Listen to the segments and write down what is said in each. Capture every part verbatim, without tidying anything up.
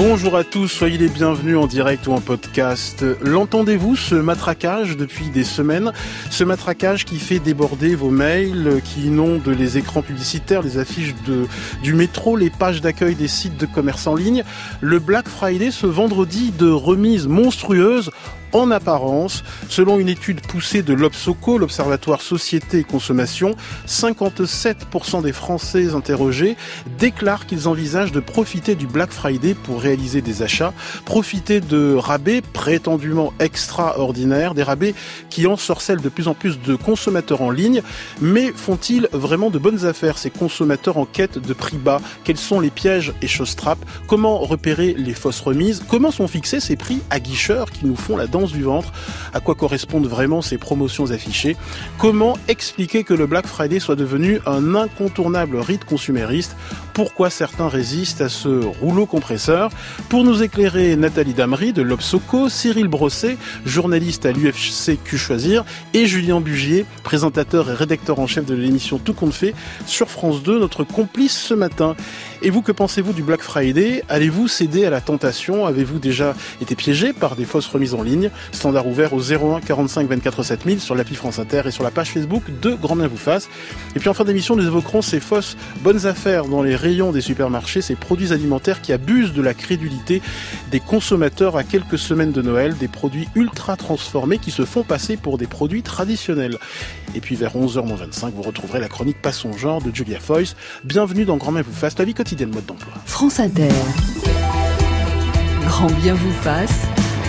Bonjour à tous, soyez les bienvenus en direct ou en podcast. L'entendez-vous, ce matraquage depuis des semaines? Ce matraquage qui fait déborder vos mails, qui inonde les écrans publicitaires, les affiches de, du métro, les pages d'accueil des sites de commerce en ligne. Le Black Friday, ce vendredi de remise monstrueuse en apparence. Selon une étude poussée de l'Obsoco, l'Observatoire Société et Consommation, cinquante-sept pour cent des Français interrogés déclarent qu'ils envisagent de profiter du Black Friday pour réaliser des achats, profiter de rabais prétendument extraordinaires, des rabais qui ensorcellent de plus en plus de consommateurs en ligne. Mais font-ils vraiment de bonnes affaires, ces consommateurs en quête de prix bas? Quels sont les pièges et choses-trappes? Comment repérer les fausses remises? Comment sont fixés ces prix aguicheurs qui nous font la danse du ventre? À quoi correspondent vraiment ces promotions affichées? Comment expliquer que le Black Friday soit devenu un incontournable rite consumériste? Pourquoi certains résistent à ce rouleau compresseur? Pour nous éclairer, Nathalie Damry de l'Obsoco, Cyril Brosset, journaliste à l'U F C Que Choisir, et Julien Bugier, présentateur et rédacteur en chef de l'émission Tout compte fait sur France deux, notre complice ce matin. Et vous, que pensez-vous du Black Friday? Allez-vous céder à la tentation? Avez-vous déjà été piégé par des fausses remises en ligne? Standard ouvert au zéro un quarante-cinq vingt-quatre sept mille sur l'appli France Inter et sur la page Facebook de Grand Bien vous fasse. Et puis en fin d'émission, nous évoquerons ces fausses bonnes affaires dans les rayons des supermarchés, ces produits alimentaires qui abusent de la crédulité des consommateurs à quelques semaines de Noël, des produits ultra transformés qui se font passer pour des produits traditionnels. Et puis vers onze heures vingt-cinq, vous retrouverez la chronique Pas son genre de Julia Foyce. Bienvenue dans Grand Bien vous fasse, la vie quotidienne mode d'emploi. France Inter. Grand Bien vous fasse.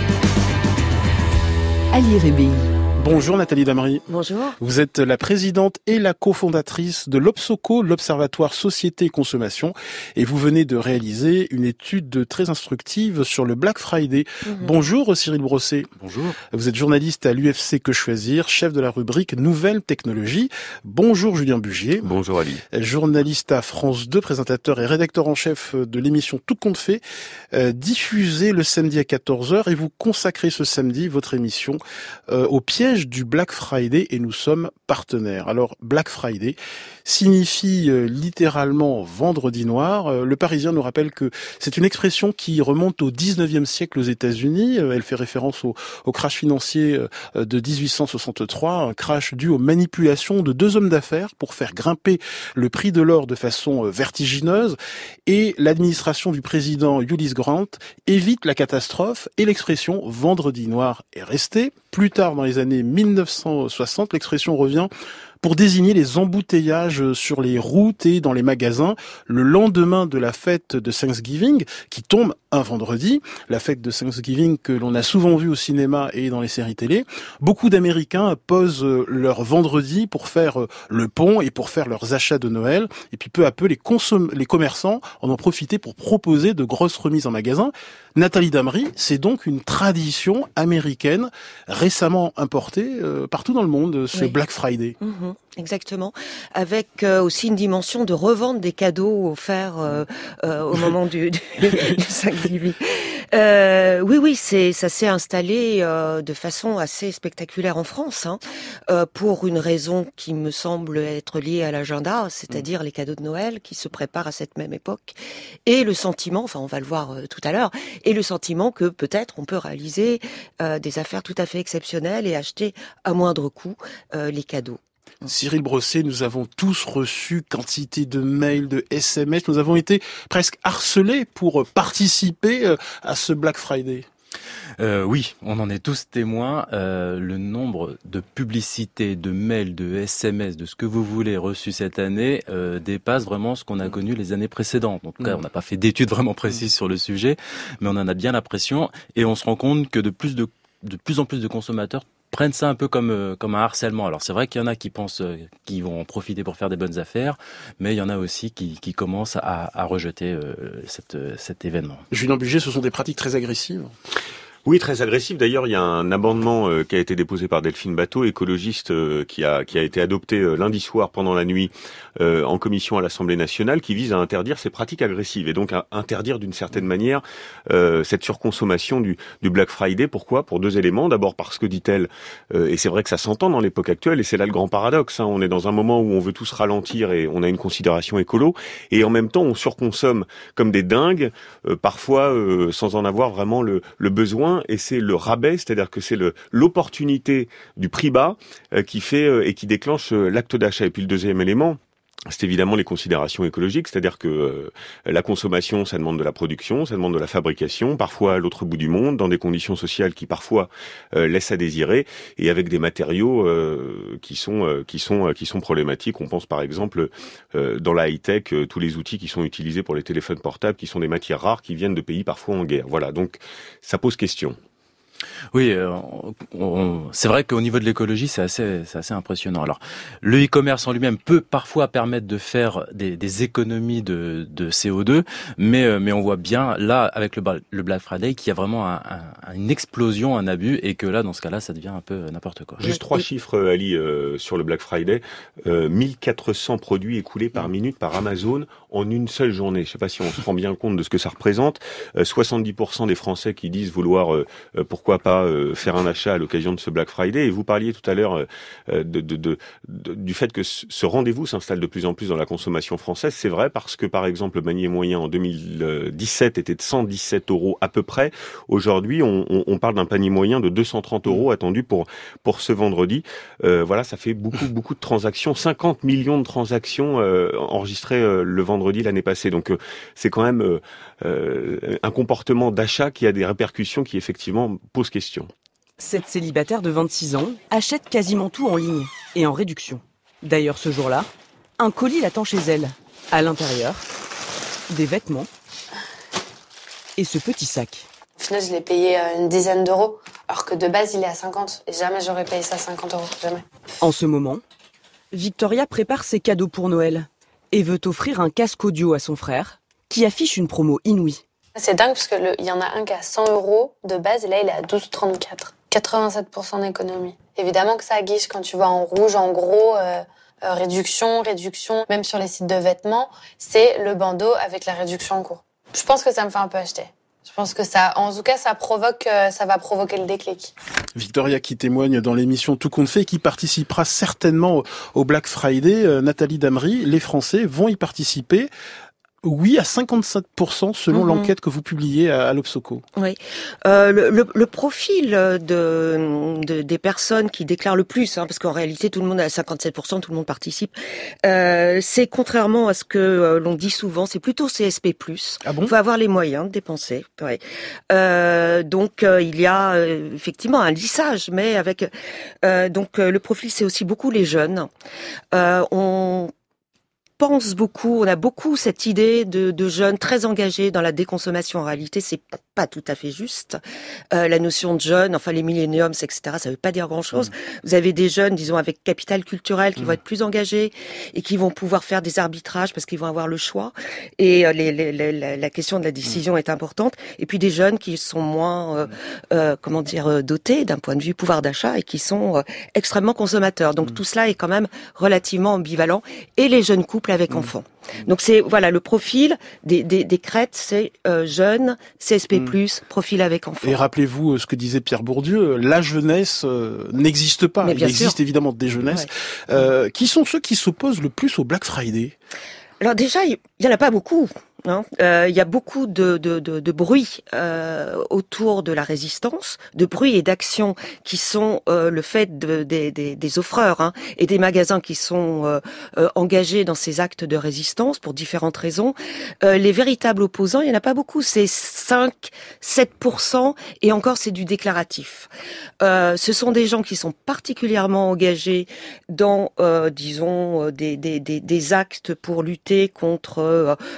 Ali Rébi. Bonjour Nathalie Damry. Bonjour. Vous êtes la présidente et la cofondatrice de l'Obsoco, l'Observatoire Société et Consommation, et vous venez de réaliser une étude très instructive sur le Black Friday. Mm-hmm. Bonjour Cyril Brosset. Bonjour. Vous êtes journaliste à l'U F C Que Choisir, chef de la rubrique Nouvelles Technologies. Bonjour Julien Bugier. Bonjour Ali. Journaliste à France deux, présentateur et rédacteur en chef de l'émission Tout compte fait, euh, diffusée le samedi à quatorze heures, et vous consacrez ce samedi votre émission euh, au piège du Black Friday, et nous sommes partenaires. Alors, Black Friday signifie euh, littéralement vendredi noir. Euh, le Parisien nous rappelle que c'est une expression qui remonte au dix-neuvième siècle aux États-Unis. Euh, elle fait référence au, au crash financier euh, de dix-huit cent soixante-trois, un crash dû aux manipulations de deux hommes d'affaires pour faire grimper le prix de l'or de façon euh, vertigineuse. Et l'administration du président Ulysse Grant évite la catastrophe, et l'expression vendredi noir est restée. Plus tard, dans les années mille neuf cent soixante, l'expression revient pour désigner les embouteillages sur les routes et dans les magasins le lendemain de la fête de Thanksgiving, qui tombe un vendredi, la fête de Thanksgiving que l'on a souvent vue au cinéma et dans les séries télé. Beaucoup d'Américains posent leur vendredi pour faire le pont et pour faire leurs achats de Noël, et puis peu à peu les, consom- les commerçants en ont profité pour proposer de grosses remises en magasin. Nathalie Damry, c'est donc une tradition américaine récemment importée euh, partout dans le monde, ce oui. Black Friday. Mmh. Exactement, avec euh, aussi une dimension de revente des cadeaux offerts euh, euh, au moment du, du, du Thanksgiving. Euh, oui, oui, c'est ça s'est installé euh, de façon assez spectaculaire en France, hein, euh, pour une raison qui me semble être liée à l'agenda, c'est-à-dire les cadeaux de Noël qui se préparent à cette même époque, et le sentiment, enfin on va le voir euh, tout à l'heure, et le sentiment que peut-être on peut réaliser euh, des affaires tout à fait exceptionnelles et acheter à moindre coût euh, les cadeaux. Cyril Brosset, nous avons tous reçu quantité de mails, de S M S. Nous avons été presque harcelés pour participer à ce Black Friday. Euh, oui, on en est tous témoins. Euh, le nombre de publicités, de mails, de S M S, de ce que vous voulez reçus cette année euh, dépasse vraiment ce qu'on a connu les années précédentes. En tout cas, on n'a pas fait d'études vraiment précises sur le sujet, mais on en a bien l'impression, et on se rend compte que de plus de, de plus en plus de consommateurs prennent ça un peu comme euh, comme un harcèlement. Alors c'est vrai qu'il y en a qui pensent euh, qu'ils vont en profiter pour faire des bonnes affaires, mais il y en a aussi qui, qui commencent à, à rejeter euh, cette, cet événement. Julien Bugier, ce sont des pratiques très agressives. Oui, très agressif. D'ailleurs, il y a un amendement euh, qui a été déposé par Delphine Batho, écologiste, euh, qui a qui a été adopté euh, lundi soir pendant la nuit euh, en commission à l'Assemblée nationale, qui vise à interdire ces pratiques agressives et donc à interdire d'une certaine manière euh, cette surconsommation du, du Black Friday. Pourquoi ? Pour deux éléments. D'abord parce que, dit-elle, euh, et c'est vrai que ça s'entend dans l'époque actuelle, et c'est là le grand paradoxe, hein, on est dans un moment où on veut tous ralentir et on a une considération écolo, et en même temps on surconsomme comme des dingues, euh, parfois euh, sans en avoir vraiment le, le besoin. Et c'est le rabais, c'est-à-dire que c'est le, l'opportunité du prix bas euh, qui fait euh, et qui déclenche euh, l'acte d'achat. Et puis le deuxième élément, c'est évidemment les considérations écologiques, c'est-à-dire que euh, la consommation, ça demande de la production, ça demande de la fabrication, parfois à l'autre bout du monde, dans des conditions sociales qui parfois euh, laissent à désirer, et avec des matériaux euh, qui sont euh, qui sont euh, qui sont problématiques. On pense par exemple euh, dans la high-tech, euh, tous les outils qui sont utilisés pour les téléphones portables, qui sont des matières rares, qui viennent de pays parfois en guerre. Voilà, donc ça pose question. Oui, euh, on, on, c'est vrai qu'au niveau de l'écologie, c'est assez, c'est assez impressionnant. Alors, le e-commerce en lui-même peut parfois permettre de faire des, des économies de, de C O deux, mais, euh, mais on voit bien là avec le, le Black Friday qu'il y a vraiment un, un, une explosion, un abus, et que là, dans ce cas-là, ça devient un peu n'importe quoi. Juste trois chiffres, Ali, euh, sur le Black Friday. Euh, mille quatre cents produits écoulés par minute par Amazon en une seule journée. Je ne sais pas si on se rend bien compte de ce que ça représente. Euh, soixante-dix pour cent des Français qui disent vouloir, euh, pourquoi pas, euh, faire un achat à l'occasion de ce Black Friday. Et vous parliez tout à l'heure euh, de, de, de, de, du fait que ce rendez-vous s'installe de plus en plus dans la consommation française. C'est vrai parce que, par exemple, le panier moyen en deux mille dix-sept était de cent dix-sept euros à peu près. Aujourd'hui, on, on, on parle d'un panier moyen de deux cent trente euros attendu pour, pour ce vendredi. Euh, voilà, ça fait beaucoup, beaucoup de transactions. cinquante millions de transactions euh, enregistrées euh, le vendredi l'année passée. Donc, euh, c'est quand même euh, euh, un comportement d'achat qui a des répercussions qui, effectivement, posent question. Cette célibataire de vingt-six ans achète quasiment tout en ligne et en réduction. D'ailleurs, ce jour-là, un colis l'attend chez elle. À l'intérieur, des vêtements et ce petit sac. Au final, je l'ai payé une dizaine d'euros, alors que de base, il est à cinquante. Et jamais j'aurais payé ça cinquante euros, jamais. En ce moment, Victoria prépare ses cadeaux pour Noël et veut offrir un casque audio à son frère, qui affiche une promo inouïe. C'est dingue, parce qu'il y en a un qui a cent euros de base, et là, il est à douze virgule trente-quatre. quatre-vingt-sept pour cent d'économie. Évidemment que ça guiche quand tu vois en rouge, en gros, euh, euh, réduction, réduction. Même sur les sites de vêtements, c'est le bandeau avec la réduction en cours. Je pense que ça me fait un peu acheter. Je pense que ça, en tout cas, ça provoque, euh, ça va provoquer le déclic. Victoria qui témoigne dans l'émission Tout compte fait, qui participera certainement au Black Friday. Euh, Nathalie Damery, les Français vont y participer. Oui, à cinquante-sept pour cent selon mmh. l'enquête que vous publiez à, à l'Obsoco. Oui, euh, le, le, le profil de, de des personnes qui déclarent le plus, hein, parce qu'en réalité tout le monde à cinquante-sept pour cent, tout le monde participe. Euh, c'est contrairement à ce que euh, l'on dit souvent, c'est plutôt C S P plus. Ah bon ? Il faut avoir les moyens de dépenser. Ouais. Euh, donc euh, il y a euh, effectivement un lissage, mais avec euh, donc euh, le profil c'est aussi beaucoup les jeunes. Euh, on pense beaucoup, on a beaucoup cette idée de, de jeunes très engagés dans la déconsommation. En réalité, c'est pas tout à fait juste. Euh, la notion de jeunes, enfin les milléniums, et cetera, ça veut pas dire grand-chose. Mmh. Vous avez des jeunes, disons, avec capital culturel qui mmh. vont être plus engagés et qui vont pouvoir faire des arbitrages parce qu'ils vont avoir le choix. Et euh, les, les, les, la question de la décision mmh. est importante. Et puis des jeunes qui sont moins, euh, euh, comment dire, dotés d'un point de vue pouvoir d'achat et qui sont euh, extrêmement consommateurs. Donc mmh. tout cela est quand même relativement ambivalent. Et les jeunes couples avec mmh. enfants. Donc c'est voilà le profil des des, des crêtes, c'est euh, jeunes, C S P plus, mmh. profil avec enfants. Et rappelez-vous ce que disait Pierre Bourdieu, la jeunesse euh, n'existe pas. Il existe sûr. évidemment des jeunesses. Ouais. Euh, qui sont ceux qui s'opposent le plus au Black Friday ? Alors déjà, il y en a pas beaucoup. Hein. Euh, il y a beaucoup de, de, de, de bruit euh, autour de la résistance, de bruit et d'actions qui sont euh, le fait de, de, de, des offreurs hein, et des magasins qui sont euh, euh, engagés dans ces actes de résistance pour différentes raisons. Euh, les véritables opposants, il y en a pas beaucoup, c'est cinq à sept pour cent et encore c'est du déclaratif. Euh, ce sont des gens qui sont particulièrement engagés dans, euh, disons, des, des, des, des actes pour lutter contre euh, le réchauffement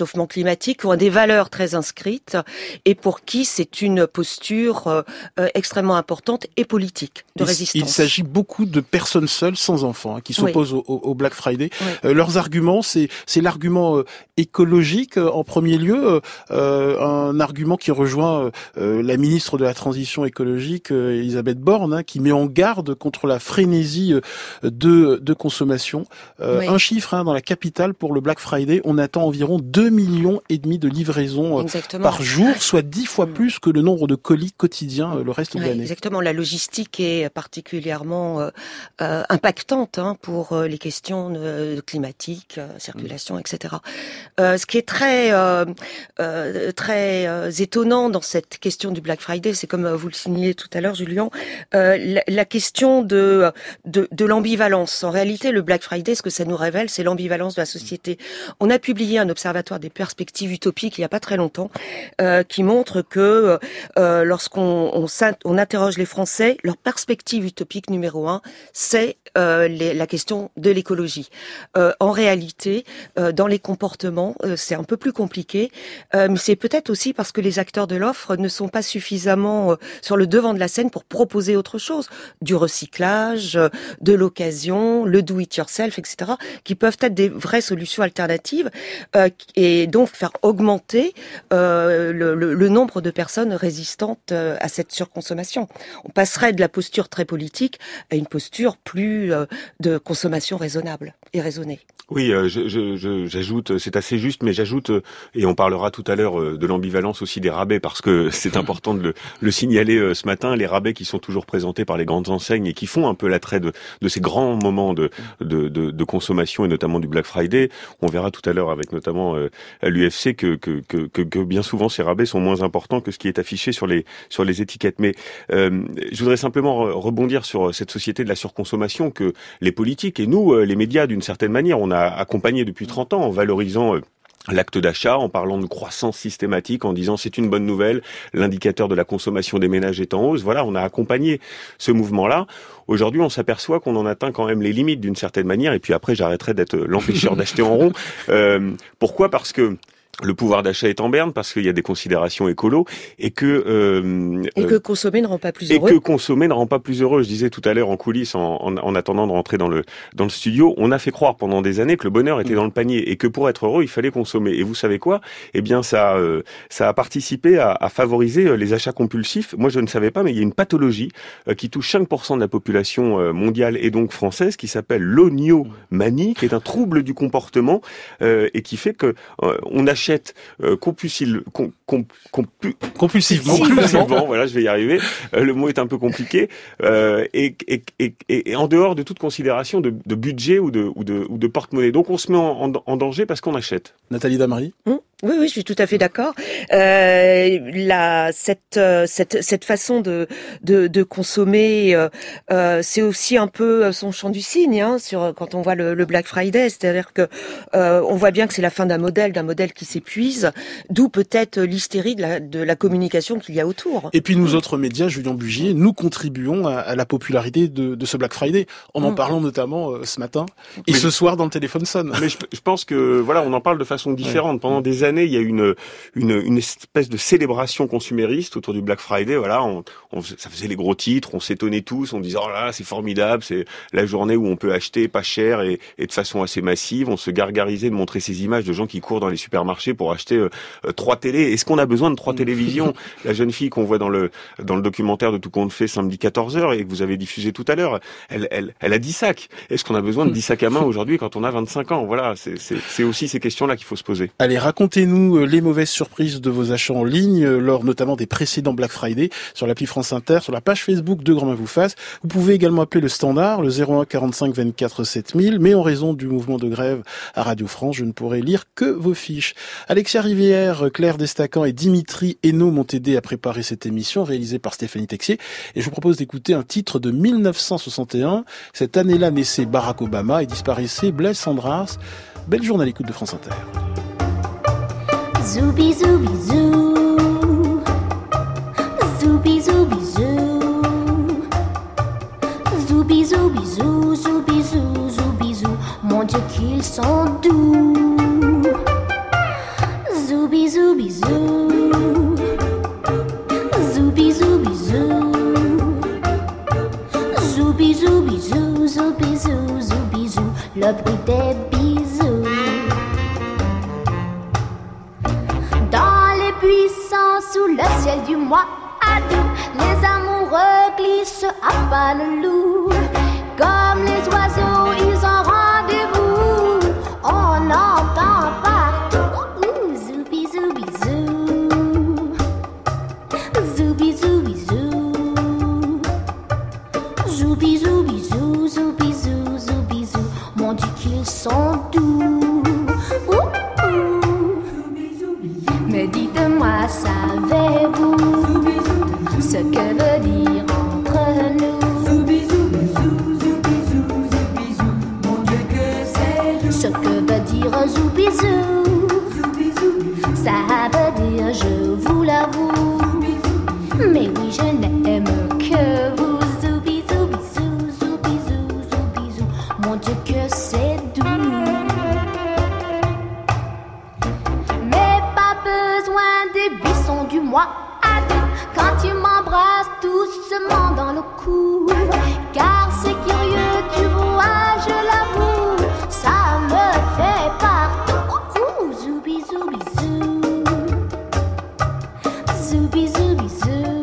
réchauffement climatique, qui ont des valeurs très inscrites et pour qui c'est une posture euh, euh, extrêmement importante et politique de il, résistance. Il s'agit beaucoup de personnes seules sans enfants hein, qui s'opposent oui. au, au Black Friday. Oui. Euh, leurs arguments, c'est, c'est l'argument euh, écologique euh, en premier lieu, euh, un argument qui rejoint euh, la ministre de la Transition écologique, euh, Elisabeth Borne, hein, qui met en garde contre la frénésie euh, de, de consommation. Euh, oui. Un chiffre hein, dans la capitale pour le Black Friday, on attend environ deux millions et demi de livraisons euh, par jour, soit dix fois plus que le nombre de colis quotidiens euh, le reste oui, de l'année. Exactement, la logistique est particulièrement euh, euh, impactante hein, pour euh, les questions euh, climatiques, euh, circulation, et cetera. Euh, ce qui est très euh, euh, très euh, étonnant dans cette question du Black Friday, c'est comme euh, vous le signaliez tout à l'heure, Julien, euh, la, la question de, de de l'ambivalence. En réalité, le Black Friday, ce que ça nous révèle, c'est l'ambivalence de la société. On a publié un observatoire des perspectives utopiques il y a pas très longtemps, euh, qui montre que euh, lorsqu'on on, on interroge les Français, leur perspective utopique numéro un, c'est euh, les, la question de l'écologie. Euh, en réalité, euh, dans les comportements, euh, c'est un peu plus compliqué, euh, mais c'est peut-être aussi parce que les acteurs de l'offre ne sont pas suffisamment euh, sur le devant de la scène pour proposer autre chose, du recyclage, euh, de l'occasion, le do-it-yourself, et cetera, qui peuvent être des vraies solutions alternatives euh, et donc faire augmenter euh, le, le, le nombre de personnes résistantes euh, à cette surconsommation. On passerait de la posture très politique à une posture plus euh, de consommation raisonnable et raisonnée. Oui, euh, je, je, je, j'ajoute, c'est assez juste, mais j'ajoute, euh, et on parlera tout à l'heure euh, de l'ambivalence aussi des rabais, parce que c'est important de le, le signaler euh, ce matin, les rabais qui sont toujours présentés par les grandes enseignes et qui font un peu l'attrait de, de ces grands moments de, de, de, de consommation et notamment du Black Friday. On verra tout à l'heure avec notamment euh, l'U F C que, que, que, que, que bien souvent ces rabais sont moins importants que ce qui est affiché sur les, sur les étiquettes. Mais euh, je voudrais simplement rebondir sur cette société de la surconsommation que les politiques et nous, les médias, d'une certaine manière, on a accompagné depuis trente ans en valorisant euh, l'acte d'achat, en parlant de croissance systématique, en disant c'est une bonne nouvelle, l'indicateur de la consommation des ménages est en hausse. Voilà, on a accompagné ce mouvement-là. Aujourd'hui, on s'aperçoit qu'on en atteint quand même les limites d'une certaine manière. Et puis après, j'arrêterai d'être l'empêcheur d'acheter en rond. Euh, pourquoi ? Parce que le pouvoir d'achat est en berne, parce qu'il y a des considérations écolo, et que euh, et que consommer ne rend pas plus heureux. Et que consommer ne rend pas plus heureux. Je disais tout à l'heure en coulisses, en, en, en attendant de rentrer dans le dans le studio, on a fait croire pendant des années que le bonheur était dans le panier et que pour être heureux, il fallait consommer. Et vous savez quoi ? Eh bien, ça euh, ça a participé à, à favoriser les achats compulsifs. Moi, je ne savais pas, mais il y a une pathologie euh, qui touche cinq pour cent de la population euh, mondiale et donc française, qui s'appelle l'oniomanie, qui est un trouble du comportement euh, et qui fait que euh, on achète Euh, compulsive, com, com, compu, compulsivement, compulsivement voilà, je vais y arriver. Euh, le mot est un peu compliqué. Euh, et, et, et, et en dehors de toute considération de, de budget ou de, ou de, ou de porte-monnaie. Donc on se met en, en, en danger parce qu'on achète. Nathalie Damary. Mmh. Oui, oui, je suis tout à fait d'accord. Euh, la, cette, euh, cette, cette façon de, de, de consommer, euh, euh, c'est aussi un peu son champ du cygne, hein, sur quand on voit le, le Black Friday, c'est-à-dire que euh, on voit bien que c'est la fin d'un modèle, d'un modèle qui s'épuise, d'où peut-être l'hystérie de la, de la communication qu'il y a autour. Et puis nous autres médias, Julien Bugier, nous contribuons à, à la popularité de, de ce Black Friday, en en mmh. parlant notamment euh, ce matin et mais ce soir dans le téléphone sonne. Mais je, je pense que voilà, on en parle de façon différente. Ouais. Pendant des années, il y a une, une, une espèce de célébration consumériste autour du Black Friday. Voilà, on, on, ça faisait les gros titres, on s'étonnait tous, on disait oh là, c'est formidable, c'est la journée où on peut acheter pas cher et, et de façon assez massive. On se gargarisait de montrer ces images de gens qui courent dans les supermarchés pour acheter euh, euh, trois télés. Est-ce qu'on a besoin de trois télévisions ? La jeune fille qu'on voit dans le dans le documentaire de Tout compte fait samedi quatorze heures et que vous avez diffusé tout à l'heure, elle elle elle a dix sacs. Est-ce qu'on a besoin de dix sacs à main aujourd'hui quand on a vingt-cinq ans ? Voilà, c'est c'est c'est aussi ces questions-là qu'il faut se poser. Allez, racontez-nous les mauvaises surprises de vos achats en ligne, lors notamment des précédents Black Friday, sur l'appli France Inter, sur la page Facebook de Grand Main vous fasse. Vous pouvez également appeler le standard, le zéro un quarante-cinq vingt-quatre sept mille, mais en raison du mouvement de grève à Radio France, je ne pourrai lire que vos fiches. Alexia Rivière, Claire Destacan et Dimitri Hainaut m'ont aidé à préparer cette émission, réalisée par Stéphanie Texier, et je vous propose d'écouter un titre de mille neuf cent soixante et un. Cette année-là naissait Barack Obama et disparaissait Blaise Cendrars. Belle journée à l'écoute de France Inter. Zoubi zoubi zou, zoubi zoubi zou, zoubi zoubi zou, zoubi zou, zoubi zou, mon Dieu qu'ils sont doux. glisse à pas le loup. Comme les oiseaux, ils ont rendez-vous. On entend partout. Ouh, zoubi zoubi zou. Zoubi zoubi zou. Zoubi zoubi zou, zoubi zou, zoubi zou. Mon Dieu qu'ils sont doux. Ouh, ouh. Mais dites-moi, savez-vous ce que veut dire entre nous? Ce que veut dire zoubizou, ça veut dire je vous l'avoue. Mais oui, je n'aime que vous. Zoubizou, bisou, zoubizou, zoubizou. Mon Dieu que c'est doux. Mais pas besoin des buissons du mois à deux quand tu m'embrasses doucement dans le cou. Car c'est curieux, tu vois, je l'avoue, ça me fait partout. Ouh, zoubi zoubi zou. Zoubi zoubi zou.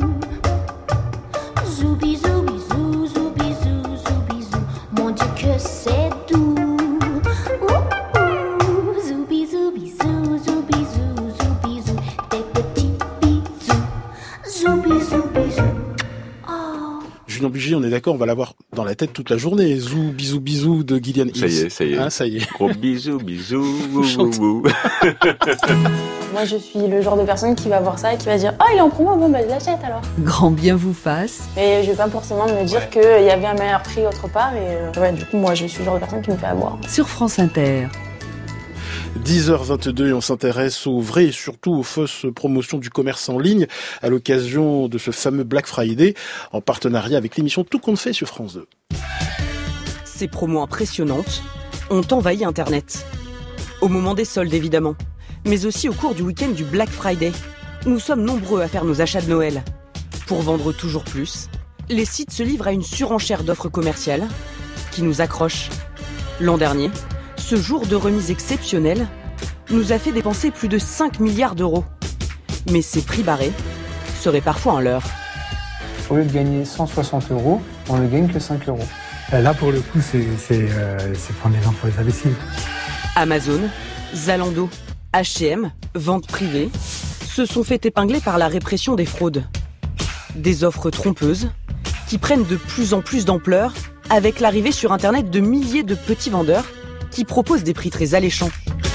Zoubi zoubi zou, zoubi zou, zoubi zou. Mon Dieu que c'est doux. Ouh, ouh, zoubi zoubi zou, zoubi zou, zoubi zou. Des petits bisous. Zoubi zoubi zou. Julien Bugier, on est d'accord, on va l'avoir dans la tête toute la journée. Zou, bisou, bisou de Gillian Hills. Ça y est, ça y est. Hein, ça y est. Gros bisous, bisous, wou, wou, wou. Moi, je suis le genre de personne qui va voir ça et qui va dire « Oh, il est en promo, bon, bah, je l'achète alors ». Grand bien vous fasse. Et je vais pas forcément me dire qu'il y avait un meilleur prix autre part. Et euh, ouais, du coup, moi, je suis le genre de personne qui me fait avoir. Sur France Inter. dix heures vingt-deux et on s'intéresse aux vraies et surtout aux fausses promotions du commerce en ligne à l'occasion de ce fameux Black Friday en partenariat avec l'émission Tout compte fait sur France deux. Ces promos impressionnantes ont envahi Internet. Au moment des soldes évidemment, mais aussi au cours du week-end du Black Friday. Nous sommes nombreux à faire nos achats de Noël. Pour vendre toujours plus, les sites se livrent à une surenchère d'offres commerciales qui nous accrochent. L'an dernier, ce jour de remise exceptionnelle nous a fait dépenser plus de cinq milliards d'euros. Mais ces prix barrés seraient parfois un leurre. Au lieu de gagner cent soixante euros, on ne gagne que cinq euros. Là, pour le coup, c'est, c'est, euh, c'est prendre les gens pour les imbéciles. Amazon, Zalando, H et M, vente privée, se sont fait épingler par la répression des fraudes. Des offres trompeuses qui prennent de plus en plus d'ampleur avec l'arrivée sur Internet de milliers de petits vendeurs qui proposent des prix très alléchants.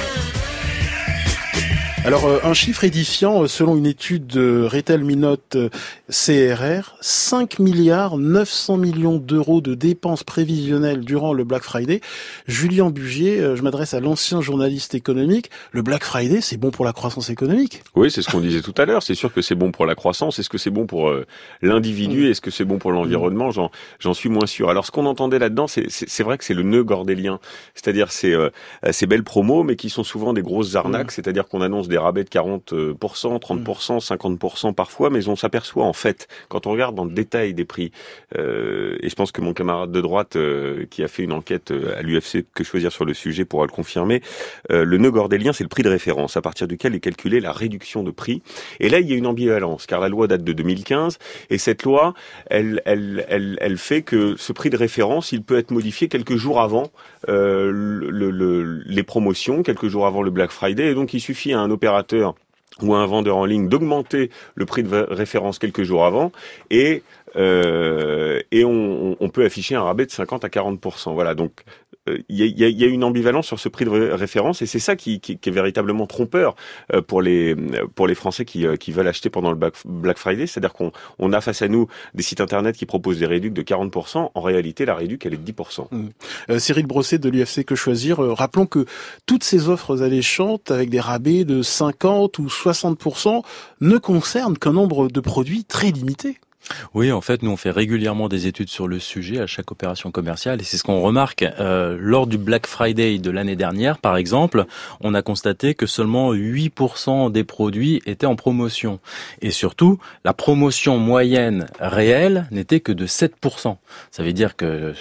Alors, euh, un chiffre édifiant, euh, selon une étude de Retail Minute euh, C R R, cinq milliards neuf cents millions d'euros de dépenses prévisionnelles durant le Black Friday. Julien Bugier, euh, je m'adresse à l'ancien journaliste économique. Le Black Friday, c'est bon pour la croissance économique? Oui, c'est ce qu'on disait tout à l'heure. C'est sûr que c'est bon pour la croissance. Est-ce que c'est bon pour euh, l'individu? Est-ce que c'est bon pour l'environnement? J'en, j'en suis moins sûr. Alors, ce qu'on entendait là-dedans, c'est, c'est, c'est vrai que c'est le nœud gordélien. C'est-à-dire, c'est euh, ces belles promos, mais qui sont souvent des grosses arnaques. Mmh. C'est-à-dire qu'on annonce des rabais de quarante pour cent, trente pour cent, cinquante pour cent parfois, mais on s'aperçoit en fait, quand on regarde dans le détail des prix, euh, et je pense que mon camarade de droite euh, qui a fait une enquête à l'U F C Que Choisir sur le sujet pourra le confirmer, euh, le nœud gordélien, c'est le prix de référence, à partir duquel est calculée la réduction de prix. Et là, il y a une ambivalence, car la loi date de deux mille quinze, et cette loi, elle, elle, elle, elle fait que ce prix de référence, il peut être modifié quelques jours avant euh, le, le, les promotions, quelques jours avant le Black Friday, et donc il suffit à un opérateur ou à un vendeur en ligne d'augmenter le prix de référence quelques jours avant et euh, et on, on peut afficher un rabais de cinquante à quarante pour cent. Voilà, donc il euh, y, a, y a une ambivalence sur ce prix de référence et c'est ça qui, qui, qui est véritablement trompeur euh, pour les pour les Français qui, euh, qui veulent acheter pendant le Black Friday. C'est-à-dire qu'on on a face à nous des sites internet qui proposent des réductions de quarante pour cent. En réalité, la réduction elle est de dix pour cent. Mmh. Euh, Cyril Brosset de l'U F C Que Choisir. Euh, rappelons que toutes ces offres alléchantes avec des rabais de cinquante ou soixante pour cent ne concernent qu'un nombre de produits très limité. Oui, en fait, nous on fait régulièrement des études sur le sujet à chaque opération commerciale et c'est ce qu'on remarque. Euh, lors du Black Friday de l'année dernière, par exemple, on a constaté que seulement huit pour cent des produits étaient en promotion. Et surtout, la promotion moyenne réelle n'était que de sept pour cent. Ça veut dire que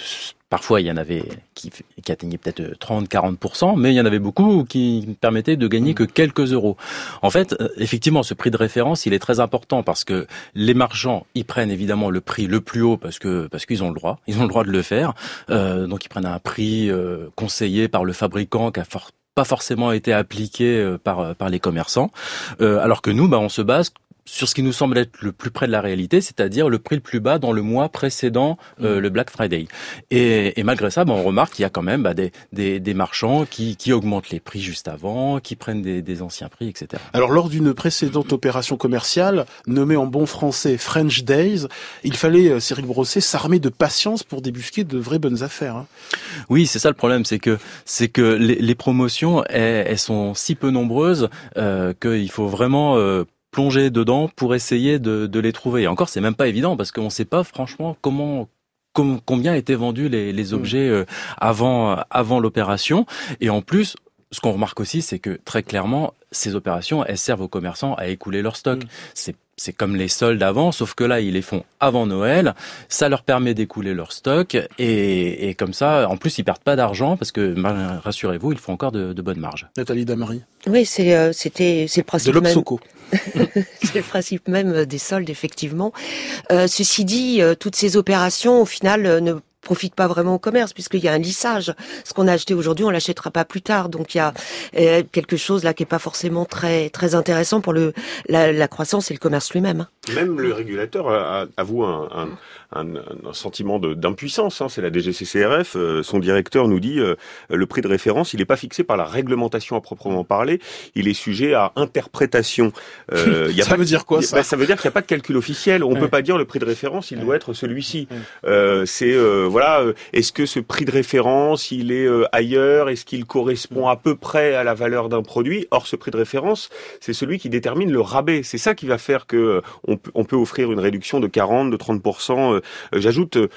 Parfois, il y en avait qui, qui atteignaient peut-être trente à quarante pour cent, mais il y en avait beaucoup qui permettaient de gagner que quelques euros. En fait, effectivement, ce prix de référence, il est très important parce que les marchands, ils prennent évidemment le prix le plus haut parce que parce qu'ils ont le droit, ils ont le droit de le faire. Euh, donc, ils prennent un prix euh, conseillé par le fabricant qui a fort pas forcément été appliqué par par les commerçants, euh, alors que nous, bah, on se base sur ce qui nous semble être le plus près de la réalité, c'est-à-dire le prix le plus bas dans le mois précédent euh, le Black Friday. Et, et malgré ça, bah, on remarque qu'il y a quand même bah, des, des, des marchands qui, qui augmentent les prix juste avant, qui prennent des, des anciens prix, et cetera. Alors, lors d'une précédente opération commerciale, nommée en bon français French Days, il fallait, Cyril Brosset, s'armer de patience pour débusquer de vraies bonnes affaires. Hein. Oui, c'est ça le problème, c'est que c'est que les, les promotions, elles, elles sont si peu nombreuses euh, qu'il faut vraiment euh, plonger dedans pour essayer de, de les trouver. Et encore, c'est même pas évident parce qu'on ne sait pas franchement comment, com, combien étaient vendus les, les objets euh, avant, avant l'opération. Et en plus, ce qu'on remarque aussi, c'est que très clairement, ces opérations, elles servent aux commerçants à écouler leur stock. Mmh. C'est C'est comme les soldes avant, sauf que là, ils les font avant Noël. Ça leur permet d'écouler leur stock et, et comme ça, en plus, ils perdent pas d'argent parce que, rassurez-vous, ils font encore de, de bonnes marges. Nathalie Damary. Oui, c'est euh, c'était c'est le principe de l'Obsoco. C'est le principe même des soldes, effectivement. Euh, ceci dit, euh, toutes ces opérations, au final, euh, ne profite pas vraiment au commerce puisqu'il y a un lissage. Ce qu'on a acheté aujourd'hui, on l'achètera pas plus tard. Donc il y a euh, quelque chose là qui est pas forcément très très intéressant pour le la, la croissance et le commerce lui-même. Même le régulateur a, avoue un, un, un, un sentiment de, d'impuissance. Hein. C'est la D G C C R F. Euh, son directeur nous dit euh, le prix de référence, il n'est pas fixé par la réglementation à proprement parler. Il est sujet à interprétation. Euh, y a ça pas, veut dire quoi ça bah, Ça veut dire qu'il n'y a pas de calcul officiel. On ouais. peut pas dire le prix de référence, il ouais. doit être celui-ci. Ouais. Euh, c'est euh, voilà. Est-ce que ce prix de référence, il est euh, ailleurs? Est-ce qu'il correspond à peu près à la valeur d'un produit? Or, ce prix de référence, c'est celui qui détermine le rabais. C'est ça qui va faire que euh, on, peut, on peut offrir une réduction de quarante, de trente pour cent. Euh, j'ajoute euh,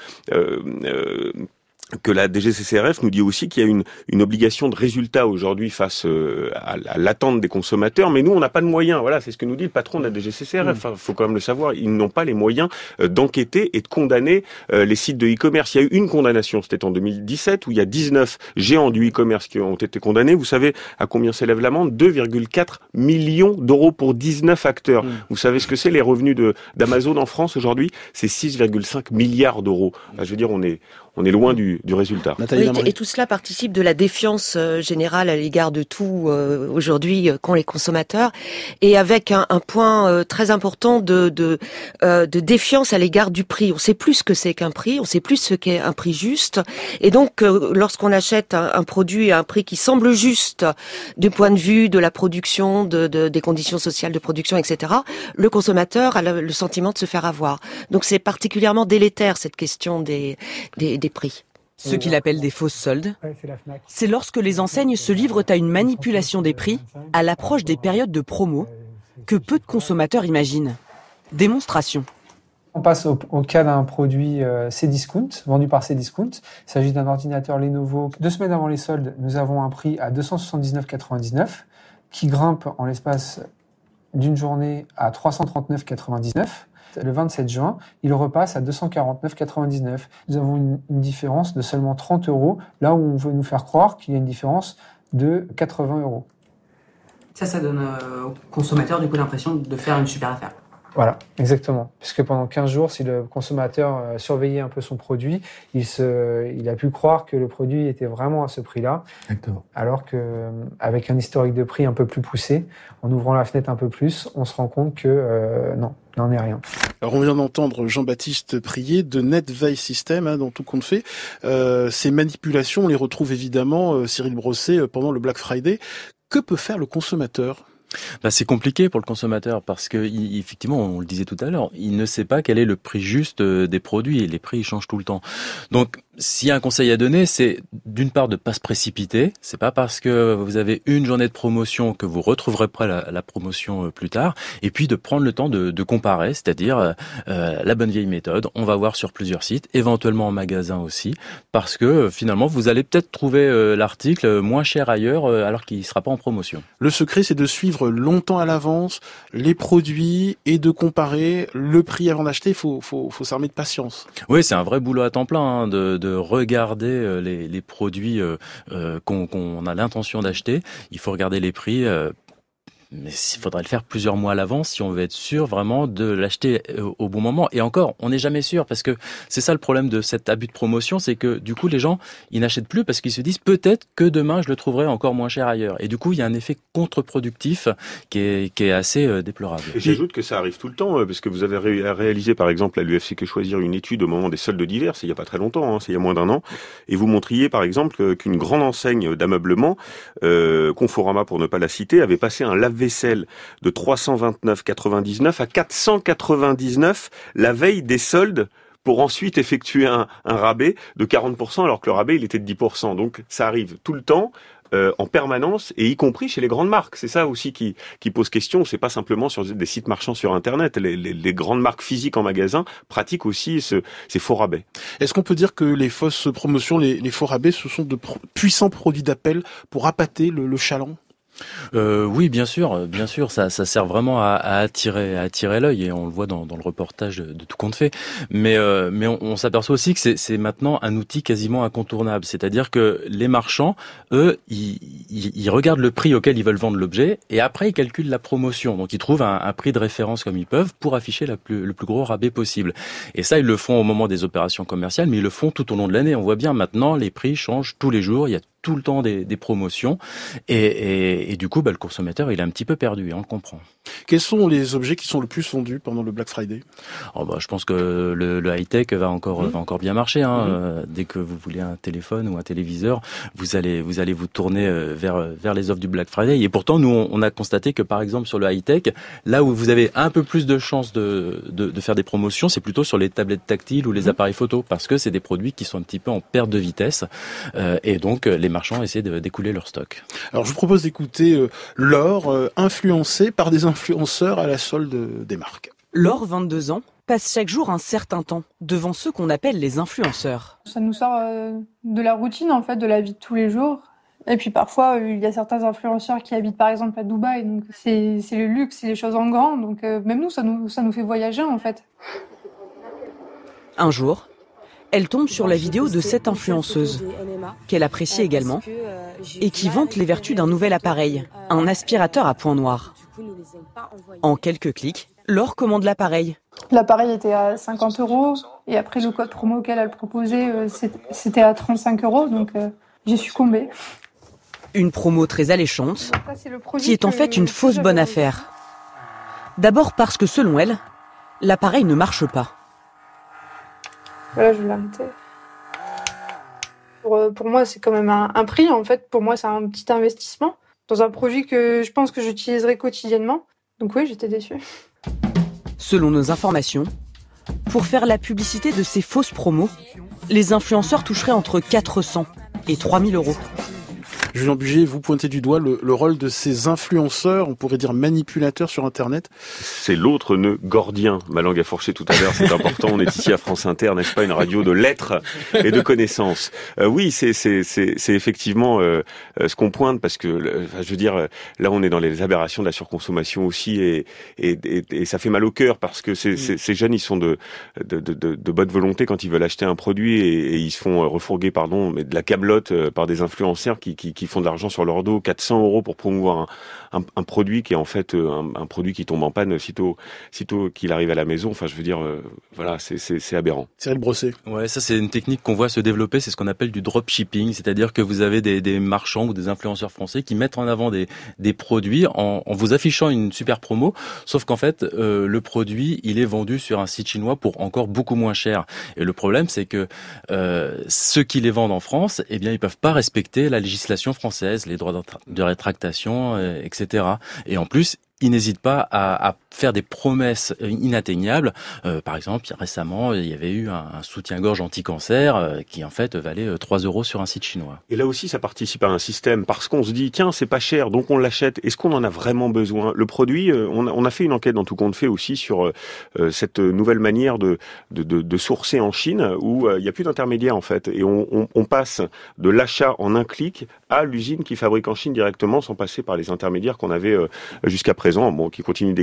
euh, que la D G C C R F nous dit aussi qu'il y a une, une obligation de résultat aujourd'hui face euh, à, à l'attente des consommateurs, mais nous on n'a pas de moyens. Voilà, c'est ce que nous dit le patron de la D G C C R F. Il faut quand même le savoir. Ils n'ont pas les moyens euh, d'enquêter et de condamner euh, les sites de e-commerce. Il y a eu une condamnation, c'était en deux mille dix-sept, où il y a dix-neuf géants du e-commerce qui ont été condamnés. Vous savez à combien s'élève l'amende? deux virgule quatre millions d'euros pour dix-neuf acteurs. Mmh. Vous savez ce que c'est les revenus de d'Amazon en France aujourd'hui? C'est six virgule cinq milliards d'euros. Là, je veux dire, on est on est loin du, du résultat. Oui, et tout cela participe de la défiance euh, générale à l'égard de tout euh, aujourd'hui euh, qu'ont les consommateurs, et avec un, un point euh, très important de de, euh, de défiance à l'égard du prix. On sait plus ce que c'est qu'un prix, on sait plus ce qu'est un prix juste, et donc euh, lorsqu'on achète un, un produit à un prix qui semble juste du point de vue de la production, de, de des conditions sociales de production, et cetera, le consommateur a le, le sentiment de se faire avoir. Donc c'est particulièrement délétère cette question des des, des prix. Ce qu'il appelle des fausses soldes, c'est lorsque les enseignes se livrent à une manipulation des prix à l'approche des périodes de promo que peu de consommateurs imaginent. Démonstration. On passe au, au cas d'un produit euh, Cdiscount, vendu par Cdiscount. Il s'agit d'un ordinateur Lenovo. Deux semaines avant les soldes, nous avons un prix à deux cent soixante-dix-neuf virgule quatre-vingt-dix-neuf qui grimpe en l'espace d'une journée à trois cent trente-neuf virgule quatre-vingt-dix-neuf. Le vingt-sept juin, il repasse à deux cent quarante-neuf virgule quatre-vingt-dix-neuf. Nous avons une, une différence de seulement trente euros, là où on veut nous faire croire qu'il y a une différence de quatre-vingts euros. Ça, ça donne euh, aux consommateurs du coup l'impression de faire une super affaire. Voilà, exactement. Puisque pendant quinze jours, si le consommateur euh, surveillait un peu son produit, il, se, il a pu croire que le produit était vraiment à ce prix-là. Exactement. Alors qu'avec un historique de prix un peu plus poussé, en ouvrant la fenêtre un peu plus, on se rend compte que euh, non, il n'en est rien. Alors on vient d'entendre Jean-Baptiste Prier de NetVeil System, hein, dans Tout compte fait. Euh, ces manipulations, on les retrouve évidemment, euh, Cyril Brosset, euh, pendant le Black Friday. Que peut faire le consommateur ? Bah, c'est compliqué pour le consommateur parce que il, effectivement, on le disait tout à l'heure, il ne sait pas quel est le prix juste des produits et les prix ils changent tout le temps. Donc, s'il y a un conseil à donner, c'est d'une part de pas se précipiter. C'est pas parce que vous avez une journée de promotion que vous retrouverez pas la, la promotion plus tard. Et puis de prendre le temps de, de comparer, c'est-à-dire euh, la bonne vieille méthode. On va voir sur plusieurs sites, éventuellement en magasin aussi, parce que finalement vous allez peut-être trouver euh, l'article moins cher ailleurs, euh, alors qu'il sera pas en promotion. Le secret, c'est de suivre longtemps à l'avance les produits et de comparer le prix avant d'acheter. Il faut, faut, faut s'armer de patience. Oui, c'est un vrai boulot à temps plein hein, de, de de regarder les, les produits euh, euh, qu'on, qu'on a l'intention d'acheter. Il faut regarder les prix. Euh, Mais il faudrait le faire plusieurs mois à l'avance si on veut être sûr vraiment de l'acheter au bon moment. Et encore, on n'est jamais sûr parce que c'est ça le problème de cet abus de promotion, c'est que du coup les gens ils n'achètent plus parce qu'ils se disent peut-être que demain je le trouverai encore moins cher ailleurs. Et du coup il y a un effet contre-productif qui est, qui est assez euh, déplorable. Et j'ajoute que ça arrive tout le temps parce que vous avez ré- réalisé par exemple à l'U F C Que Choisir une étude au moment des soldes d'hiver, c'est il y a pas très longtemps, hein, c'est il y a moins d'un an, et vous montriez par exemple qu'une grande enseigne d'ameublement, euh, Conforama pour ne pas la citer, avait passé un lave-vaisselle de trois cent vingt-neuf virgule quatre-vingt-dix-neuf à quatre cent quatre-vingt-dix-neuf la veille des soldes pour ensuite effectuer un, un rabais de quarante pour cent alors que le rabais il était de dix pour cent. Donc ça arrive tout le temps. Euh, en permanence et y compris chez les grandes marques. C'est ça aussi qui, qui pose question. C'est pas simplement sur des sites marchands sur Internet. Les, les, les grandes marques physiques en magasin pratiquent aussi ce, ces faux rabais. Est-ce qu'on peut dire que les fausses promotions, les, les faux rabais, ce sont de pro- puissants produits d'appel pour appâter le, le chaland ? Euh, oui, bien sûr, bien sûr, ça, ça sert vraiment à, à attirer, à attirer l'œil et on le voit dans, dans le reportage de, de Tout compte fait. Mais, euh, mais on, on s'aperçoit aussi que c'est, c'est maintenant un outil quasiment incontournable. C'est-à-dire que les marchands, eux, ils, ils, ils regardent le prix auquel ils veulent vendre l'objet et après ils calculent la promotion. Donc ils trouvent un, un prix de référence comme ils peuvent pour afficher la plus, le plus gros rabais possible. Et ça, ils le font au moment des opérations commerciales, mais ils le font tout au long de l'année. On voit bien maintenant, les prix changent tous les jours. Il y a tout le temps des, des promotions et, et, et du coup bah, le consommateur il est un petit peu perdu, hein, on le comprend. Quels sont les objets qui sont le plus vendus pendant le Black Friday ? Oh bah, je pense que le, le high-tech va encore, mmh. va encore bien marcher. Hein. Mmh. Euh, dès que vous voulez un téléphone ou un téléviseur, vous allez, vous allez vous tourner vers, vers les offres du Black Friday. Et pourtant, nous, on, on a constaté que par exemple sur le high-tech, là où vous avez un peu plus de chances de, de, de faire des promotions, c'est plutôt sur les tablettes tactiles ou les mmh. appareils photo, parce que c'est des produits qui sont un petit peu en perte de vitesse. Euh, et donc, les marchands essaient de, d'écouler leur stock. Alors, je vous propose d'écouter euh, Laure, euh, influencée par des influenceurs à la solde des marques. Laure, vingt-deux ans, passe chaque jour un certain temps devant ceux qu'on appelle les influenceurs. Ça nous sort euh, de la routine, en fait, de la vie de tous les jours. Et puis parfois, euh, il y a certains influenceurs qui habitent par exemple à Dubaï, donc c'est, c'est le luxe, c'est les choses en grand. Donc euh, même nous ça, nous, ça nous fait voyager, en fait. Un jour, elle tombe sur la vidéo de cette influenceuse, qu'elle apprécie également, et qui vante les vertus d'un nouvel appareil, un aspirateur à point noir. En quelques clics, Laure commande l'appareil. L'appareil était à cinquante euros, et après le code promo qu'elle a proposé, c'était à trente-cinq euros, donc euh, j'ai succombé. Une promo très alléchante, qui est en fait une fausse bonne affaire. D'abord parce que selon elle, l'appareil ne marche pas. Voilà, je vais l'arrêter. Pour, pour moi, c'est quand même un, un prix. En fait, pour moi, c'est un petit investissement dans un produit que je pense que j'utiliserai quotidiennement. Donc oui, j'étais déçue. Selon nos informations, pour faire la publicité de ces fausses promos, les influenceurs toucheraient entre quatre cents et trois mille euros. Julien Bugier, vous pointez du doigt le, le rôle de ces influenceurs, on pourrait dire manipulateurs sur Internet. C'est l'autre nœud gordien. Ma langue a fourché tout à l'heure, c'est important. On est ici à France Inter, n'est-ce pas, une radio de lettres et de connaissances. Euh, oui, c'est, c'est, c'est, c'est effectivement euh, ce qu'on pointe parce que, enfin, je veux dire, là on est dans les aberrations de la surconsommation aussi et, et, et, et ça fait mal au cœur parce que ces, ces, ces jeunes, ils sont de, de, de, de, de bonne volonté quand ils veulent acheter un produit et, et ils se font refourguer, pardon, mais de la camelote par des influenceurs qui, qui, qui font de l'argent sur leur dos, quatre cents euros pour promouvoir un, un, un produit qui est en fait un, un produit qui tombe en panne sitôt, sitôt qu'il arrive à la maison. Enfin, je veux dire, euh, voilà, c'est, c'est, c'est aberrant. Cyril Brosset. Ouais, ça c'est une technique qu'on voit se développer, c'est ce qu'on appelle du dropshipping, c'est-à-dire que vous avez des, des marchands ou des influenceurs français qui mettent en avant des, des produits en, en vous affichant une super promo, sauf qu'en fait, euh, le produit, il est vendu sur un site chinois pour encore beaucoup moins cher. Et le problème, c'est que euh, ceux qui les vendent en France, eh bien, ils peuvent pas respecter la législation française, les droits de rétractation, et cetera. Et en plus, ils n'hésitent pas à, à faire des promesses inatteignables. Euh, par exemple, récemment, il y avait eu un, un soutien-gorge anti-cancer euh, qui, en fait, valait trois euros sur un site chinois. Et là aussi, ça participe à un système parce qu'on se dit, tiens, c'est pas cher, donc on l'achète. Est-ce qu'on en a vraiment besoin ? Le produit, euh, on, a, on a fait une enquête dans Tout compte fait aussi sur euh, cette nouvelle manière de, de, de, de sourcer en Chine où euh, il n'y a plus d'intermédiaire, en fait. Et on, on, on passe de l'achat en un clic à l'usine qui fabrique en Chine directement sans passer par les intermédiaires qu'on avait euh, jusqu'à présent, bon, qui continuent d'exister. Mais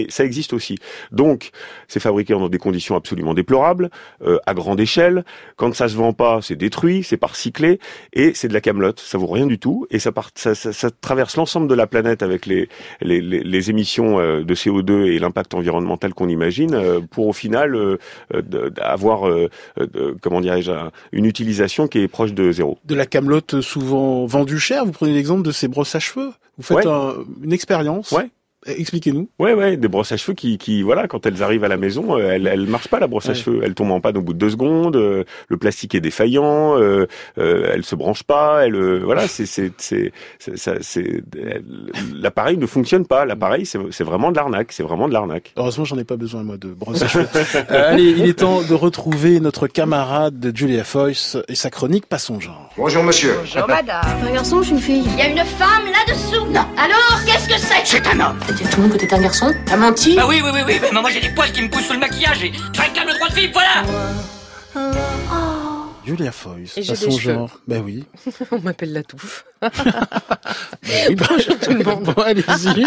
mais ça existe aussi. Donc, c'est fabriqué dans des conditions absolument déplorables, euh, à grande échelle. Quand ça se vend pas, c'est détruit, c'est pas recyclé, et c'est de la camelote. Ça vaut rien du tout, et ça, part, ça, ça, ça traverse l'ensemble de la planète avec les, les, les, les émissions de C O deux et l'impact environnemental qu'on imagine, euh, pour au final euh, avoir, euh, euh, comment dirais-je, une utilisation qui est proche de zéro. De la camelote souvent vendue cher. Vous prenez l'exemple de ces brosses à cheveux. Vous faites ouais. un, une expérience. Ouais. Expliquez-nous. Ouais, ouais, des brosses à cheveux qui, qui, voilà, quand elles arrivent à la maison, euh, elles, elles marchent pas la brosse ouais. à cheveux. Elle tombe en panne au bout de deux secondes. Euh, le plastique est défaillant. Euh, euh, elle se branche pas. Elle, euh, voilà, c'est, c'est, c'est, c'est, ça, c'est, elle, l'appareil ne fonctionne pas. L'appareil, c'est, c'est vraiment de l'arnaque. C'est vraiment de l'arnaque. Heureusement, j'en ai pas besoin moi de brosse à cheveux. euh, allez, il est temps de retrouver notre camarade Julia Foyce et sa chronique Pas son genre. Bonjour monsieur. Bonjour madame. C'est un garçon, je suis une fille. Il y a une femme là-dessous. Non. Alors, qu'est-ce que c'est? C'est un homme. T'as dit à tout le monde que t'étais un garçon? T'as menti? Ah oui, oui, oui, oui, mais moi j'ai des poils qui me poussent sous le maquillage et je réclame le droit de vivre, voilà. Oh. Julia Foyce, et j'ai à son des genre. Cheveux. Ben oui. On m'appelle la touffe. Ben oui, bonjour tout le monde. Bon, allez-y.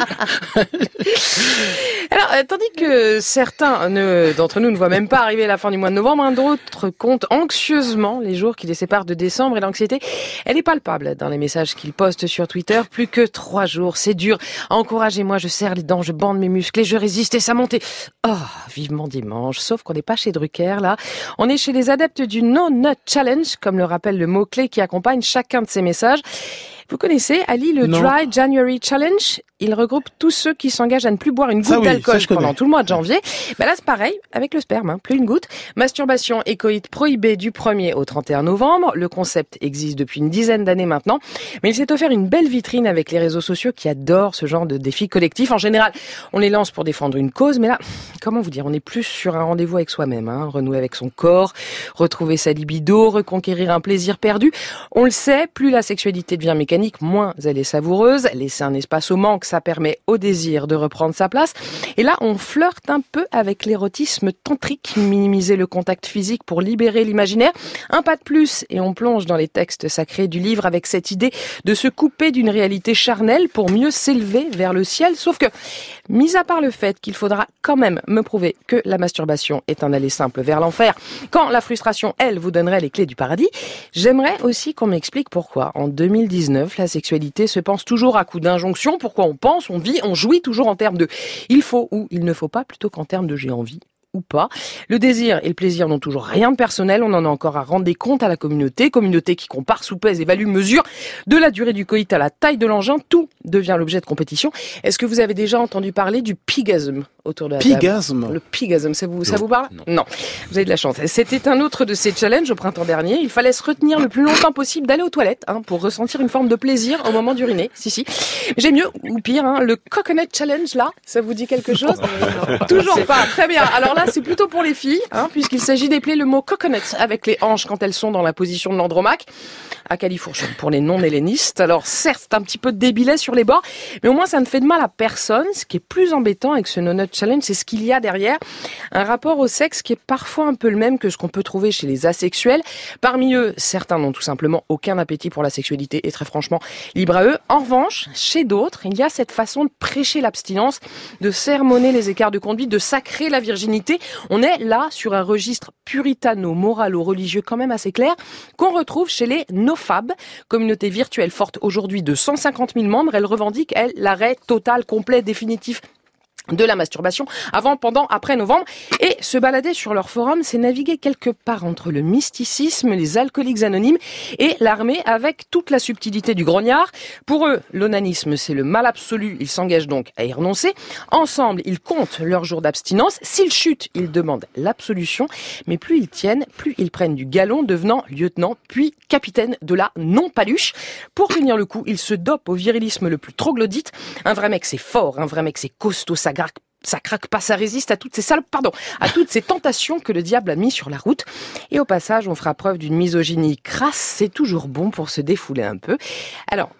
Alors, euh, tandis que certains ne, d'entre nous ne voient même pas arriver la fin du mois de novembre, hein, d'autres comptent anxieusement les jours qui les séparent de décembre, et l'anxiété, elle est palpable dans les messages qu'ils postent sur Twitter. Plus que trois jours, c'est dur. Encouragez-moi, je serre les dents, je bande mes muscles et je résiste et ça monte. Oh, vivement dimanche. Sauf qu'on n'est pas chez Drucker, là. On est chez les adeptes du No Nut Challenge, comme le rappelle le mot-clé qui accompagne chacun de ces messages. Vous connaissez, Ali, le non. Dry January Challenge? Il regroupe tous ceux qui s'engagent à ne plus boire une goutte oui, d'alcool pendant tout le mois de janvier. Ben là, c'est pareil, avec le sperme, hein, plus une goutte. Masturbation et coït prohibés du premier au trente et un novembre. Le concept existe depuis une dizaine d'années maintenant. Mais il s'est offert une belle vitrine avec les réseaux sociaux qui adorent ce genre de défis collectifs. En général, on les lance pour défendre une cause. Mais là, comment vous dire, on est plus sur un rendez-vous avec soi-même, hein, renouer avec son corps, retrouver sa libido, reconquérir un plaisir perdu. On le sait, plus la sexualité devient mécanique, moins elle est savoureuse. Laisser un espace au manque, ça permet au désir de reprendre sa place. Et là, on flirte un peu avec l'érotisme tantrique, minimiser le contact physique pour libérer l'imaginaire. Un pas de plus et on plonge dans les textes sacrés du livre avec cette idée de se couper d'une réalité charnelle pour mieux s'élever vers le ciel. Sauf que, mis à part le fait qu'il faudra quand même me prouver que la masturbation est un aller simple vers l'enfer, quand la frustration, elle, vous donnerait les clés du paradis, j'aimerais aussi qu'on m'explique pourquoi, en deux mille dix-neuf, la sexualité se pense toujours à coup d'injonction, pourquoi on pense, on vit, on jouit toujours en termes de il faut ou il ne faut pas, plutôt qu'en termes de j'ai envie ou pas. Le désir et le plaisir n'ont toujours rien de personnel, on en a encore à rendre des comptes à la communauté, communauté qui compare, soupèse, évalue, mesure, de la durée du coït à la taille de l'engin, tout devient l'objet de compétition. Est-ce que vous avez déjà entendu parler du pigasme autour de la Pigasme. table? Le pigasme, ça vous, ça Non. vous parle? Non. Non. Vous avez de la chance. C'était un autre de ces challenges au printemps dernier. Il fallait se retenir le plus longtemps possible d'aller aux toilettes, hein, pour ressentir une forme de plaisir au moment d'uriner. Si, si. J'ai mieux, ou pire, hein, le coconut challenge, là, ça vous dit quelque chose? Toujours pas. Très bien. Alors là, c'est plutôt pour les filles, hein, puisqu'il s'agit d'épeler le mot coconut avec les hanches quand elles sont dans la position de l'andromaque. À califourchon pour les non-hellénistes. Alors certes, c'est un petit peu débilet sur les bords, mais au moins ça ne fait de mal à personne. Ce qui est plus embêtant avec ce No Nut Challenge, c'est ce qu'il y a derrière. Un rapport au sexe qui est parfois un peu le même que ce qu'on peut trouver chez les asexuels. Parmi eux, certains n'ont tout simplement aucun appétit pour la sexualité et très franchement, libre à eux. En revanche, chez d'autres, il y a cette façon de prêcher l'abstinence, de sermonner les écarts de conduite, de sacrer la virginité. On est là sur un registre puritano-moralo-religieux quand même assez clair, qu'on retrouve chez les NoFab, communauté virtuelle forte aujourd'hui de cent cinquante mille membres. Elle revendique, elle, l'arrêt total, complet, définitif de la masturbation, avant, pendant, après novembre. Et se balader sur leur forum, c'est naviguer quelque part entre le mysticisme, les alcooliques anonymes et l'armée avec toute la subtilité du grognard. Pour eux, l'onanisme, c'est le mal absolu. Ils s'engagent donc à y renoncer. Ensemble, ils comptent leurs jours d'abstinence. S'ils chutent, ils demandent l'absolution. Mais plus ils tiennent, plus ils prennent du galon, devenant lieutenant, puis capitaine de la non-paluche. Pour tenir le coup, ils se dopent au virilisme le plus troglodyte. Un vrai mec, c'est fort. Un vrai mec, c'est costaud, ça craque, ça craque pas, ça résiste à toutes ces salopes, pardon, à toutes ces tentations que le diable a mis sur la route. Et au passage, on fera preuve d'une misogynie crasse, c'est toujours bon pour se défouler un peu. Alors,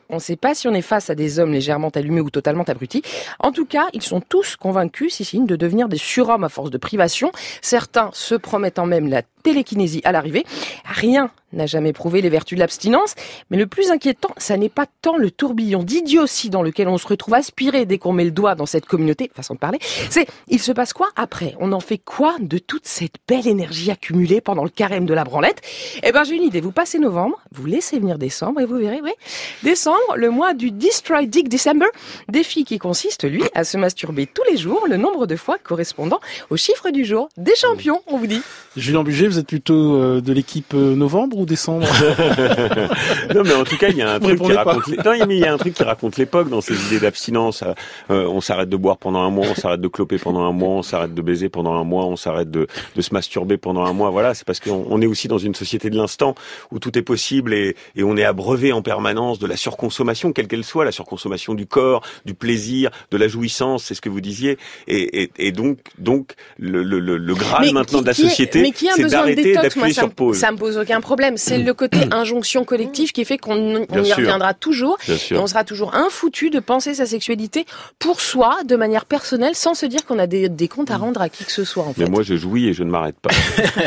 On ne sait pas si on est face à des hommes légèrement allumés ou totalement abrutis. En tout cas, ils sont tous convaincus, Céciline, de devenir des surhommes à force de privation. Certains se promettant même la télékinésie à l'arrivée. Rien n'a jamais prouvé les vertus de l'abstinence, mais le plus inquiétant, ça n'est pas tant le tourbillon d'idiotie dans lequel on se retrouve aspiré dès qu'on met le doigt dans cette communauté, façon de parler, c'est il se passe quoi après ? On en fait quoi de toute cette belle énergie accumulée pendant le carême de la branlette ? Eh ben j'ai une idée, vous passez novembre, vous laissez venir décembre et vous verrez, oui, décembre, le mois du Destroy Dick December, défi qui consiste, lui, à se masturber tous les jours, le nombre de fois correspondant au chiffre du jour des champions, on vous dit. Julien Buget, vous êtes plutôt euh, de l'équipe euh, novembre ou décembre ? Non, mais en tout cas, il y a un truc qui raconte. Les... Non, mais il y a un truc qui raconte l'époque dans ces idées d'abstinence. Euh, on s'arrête de boire pendant un mois, on s'arrête de cloper pendant un mois, on s'arrête de baiser pendant un mois, on s'arrête de, de se masturber pendant un mois. Voilà, c'est parce qu'on on est aussi dans une société de l'instant où tout est possible et, et on est abreuvé en permanence de la surconsommation, quelle qu'elle soit, la surconsommation du corps, du plaisir, de la jouissance, c'est ce que vous disiez. Et, et, et donc, donc le, le, le, le graal mais maintenant qui, de la société, mais qui a c'est besoin d'arrêter de détox, d'appuyer moi, ça sur pause. Ça me pose aucun problème. C'est le côté injonction collective qui fait qu'on on y sûr. reviendra toujours. Et on sera toujours infoutu de penser sa sexualité pour soi, de manière personnelle, sans se dire qu'on a des, des comptes à rendre à qui que ce soit, en fait. Mais moi, je jouis et je ne m'arrête pas.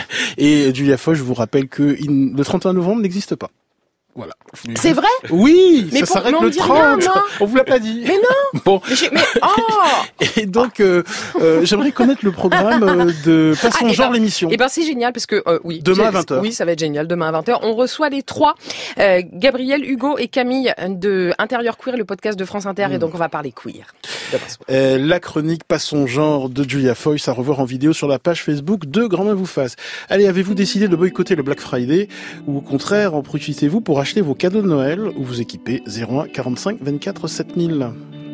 Et Julia Foch, je vous rappelle que le trente et un novembre n'existe pas. Voilà. C'est vrai ? Oui, mais ça pour, s'arrête mais on le trente. Rien, on vous l'a pas dit. Mais non. Bon. Mais, je, mais oh. Et donc, euh, euh, j'aimerais connaître le programme euh, de Passons ah, genre ben, l'émission. Eh ben, c'est génial parce que euh, oui. Demain à vingt heures. Oui, ça va être génial. Demain à vingt heures, on reçoit les trois, euh, Gabriel, Hugo et Camille de Intérieur Queer, le podcast de France Inter, mmh. et donc on va parler queer. Euh, la chronique Passons genre de Julia Foyce à revoir en vidéo sur la page Facebook de Grand Main vous fasse. Allez, avez-vous décidé de boycotter le Black Friday ou au contraire en profitez-vous pour acheter vos cadeaux de Noël ou vous équipez zéro un quarante-cinq vingt-quatre sept mille.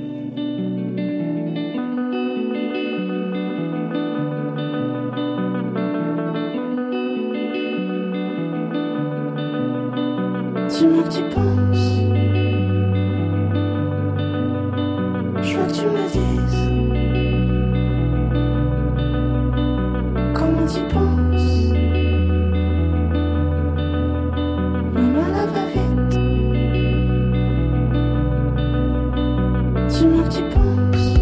Dis-moi que tu penses, je veux que tu me dises comment tu penses, même à la va-vite. Dis-moi que tu penses,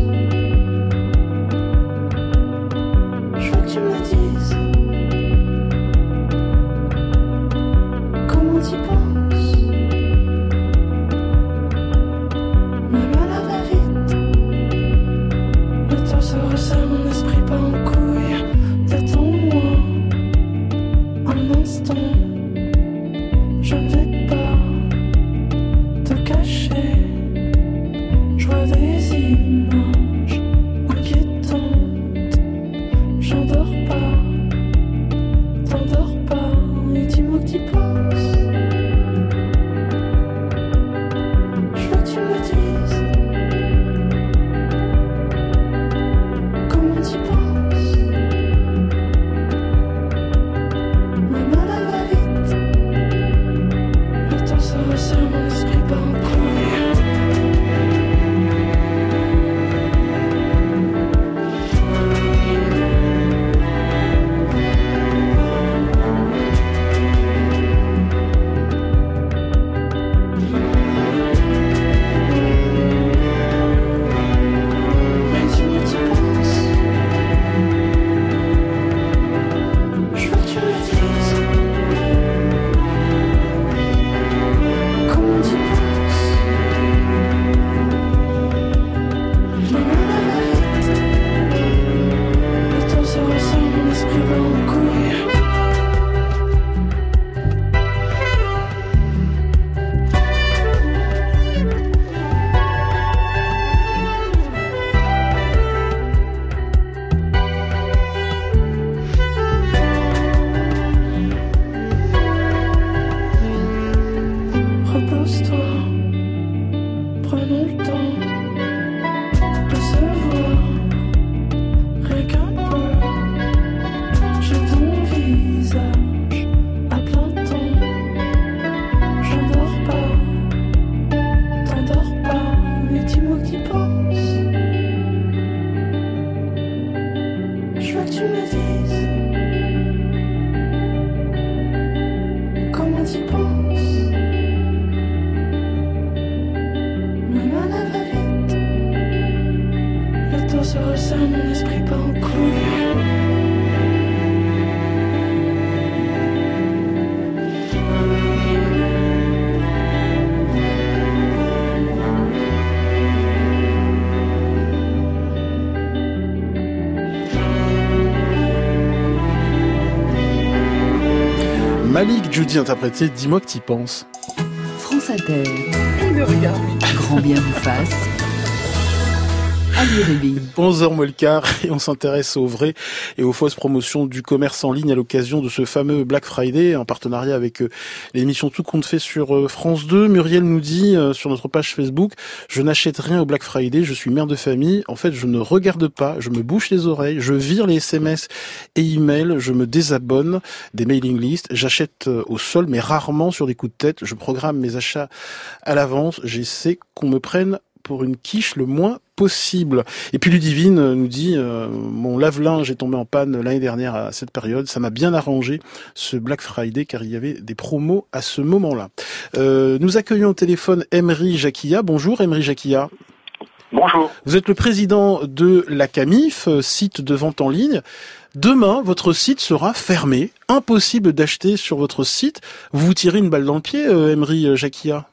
je veux que tu me dises comment tu penses, même à la va-vite. Le temps se resserre, mon esprit part en couille. Attends-moi un instant, je ne vais pas te cacher. Je vois des images inquiétantes. J'endors pas, t'endors pas. Et dis-moi que tu penses, je veux que tu me dises comment tu penses, même à la va-vite. Le temps se resserre, mon esprit part en couille. Repose-toi, prenons le temps de se voir, rien qu'un peu. J'ai ton visage à plein temps. J'endors pas, t'endors pas. Et dis-moi que tu penses, je veux que tu me dises comment tu penses. Malik Judy interprété Dis-moi que t'y penses. France Inter. Il me regarde. Grand bien vous fasse. onze heures moins le quart et on s'intéresse aux vraies et aux fausses promotions du commerce en ligne à l'occasion de ce fameux Black Friday en partenariat avec l'émission Tout compte fait sur France deux. Muriel nous dit sur notre page Facebook: je n'achète rien au Black Friday, je suis mère de famille, en fait je ne regarde pas, je me bouche les oreilles, je vire les S M S et emails, je me désabonne des mailing lists, j'achète au sol mais rarement sur des coups de tête, je programme mes achats à l'avance, j'essaie qu'on me prenne pour une quiche le moins possible. Et puis Ludivine nous dit euh, mon lave-linge est tombé en panne l'année dernière à cette période, ça m'a bien arrangé ce Black Friday car il y avait des promos à ce moment-là. Euh, nous accueillons au téléphone Emery Jacquilla. Bonjour Emery Jacquilla. Bonjour. Vous êtes le président de la Camif, site de vente en ligne. Demain, votre site sera fermé, impossible d'acheter sur votre site. Vous vous tirez une balle dans le pied, euh, Emery Jacquilla?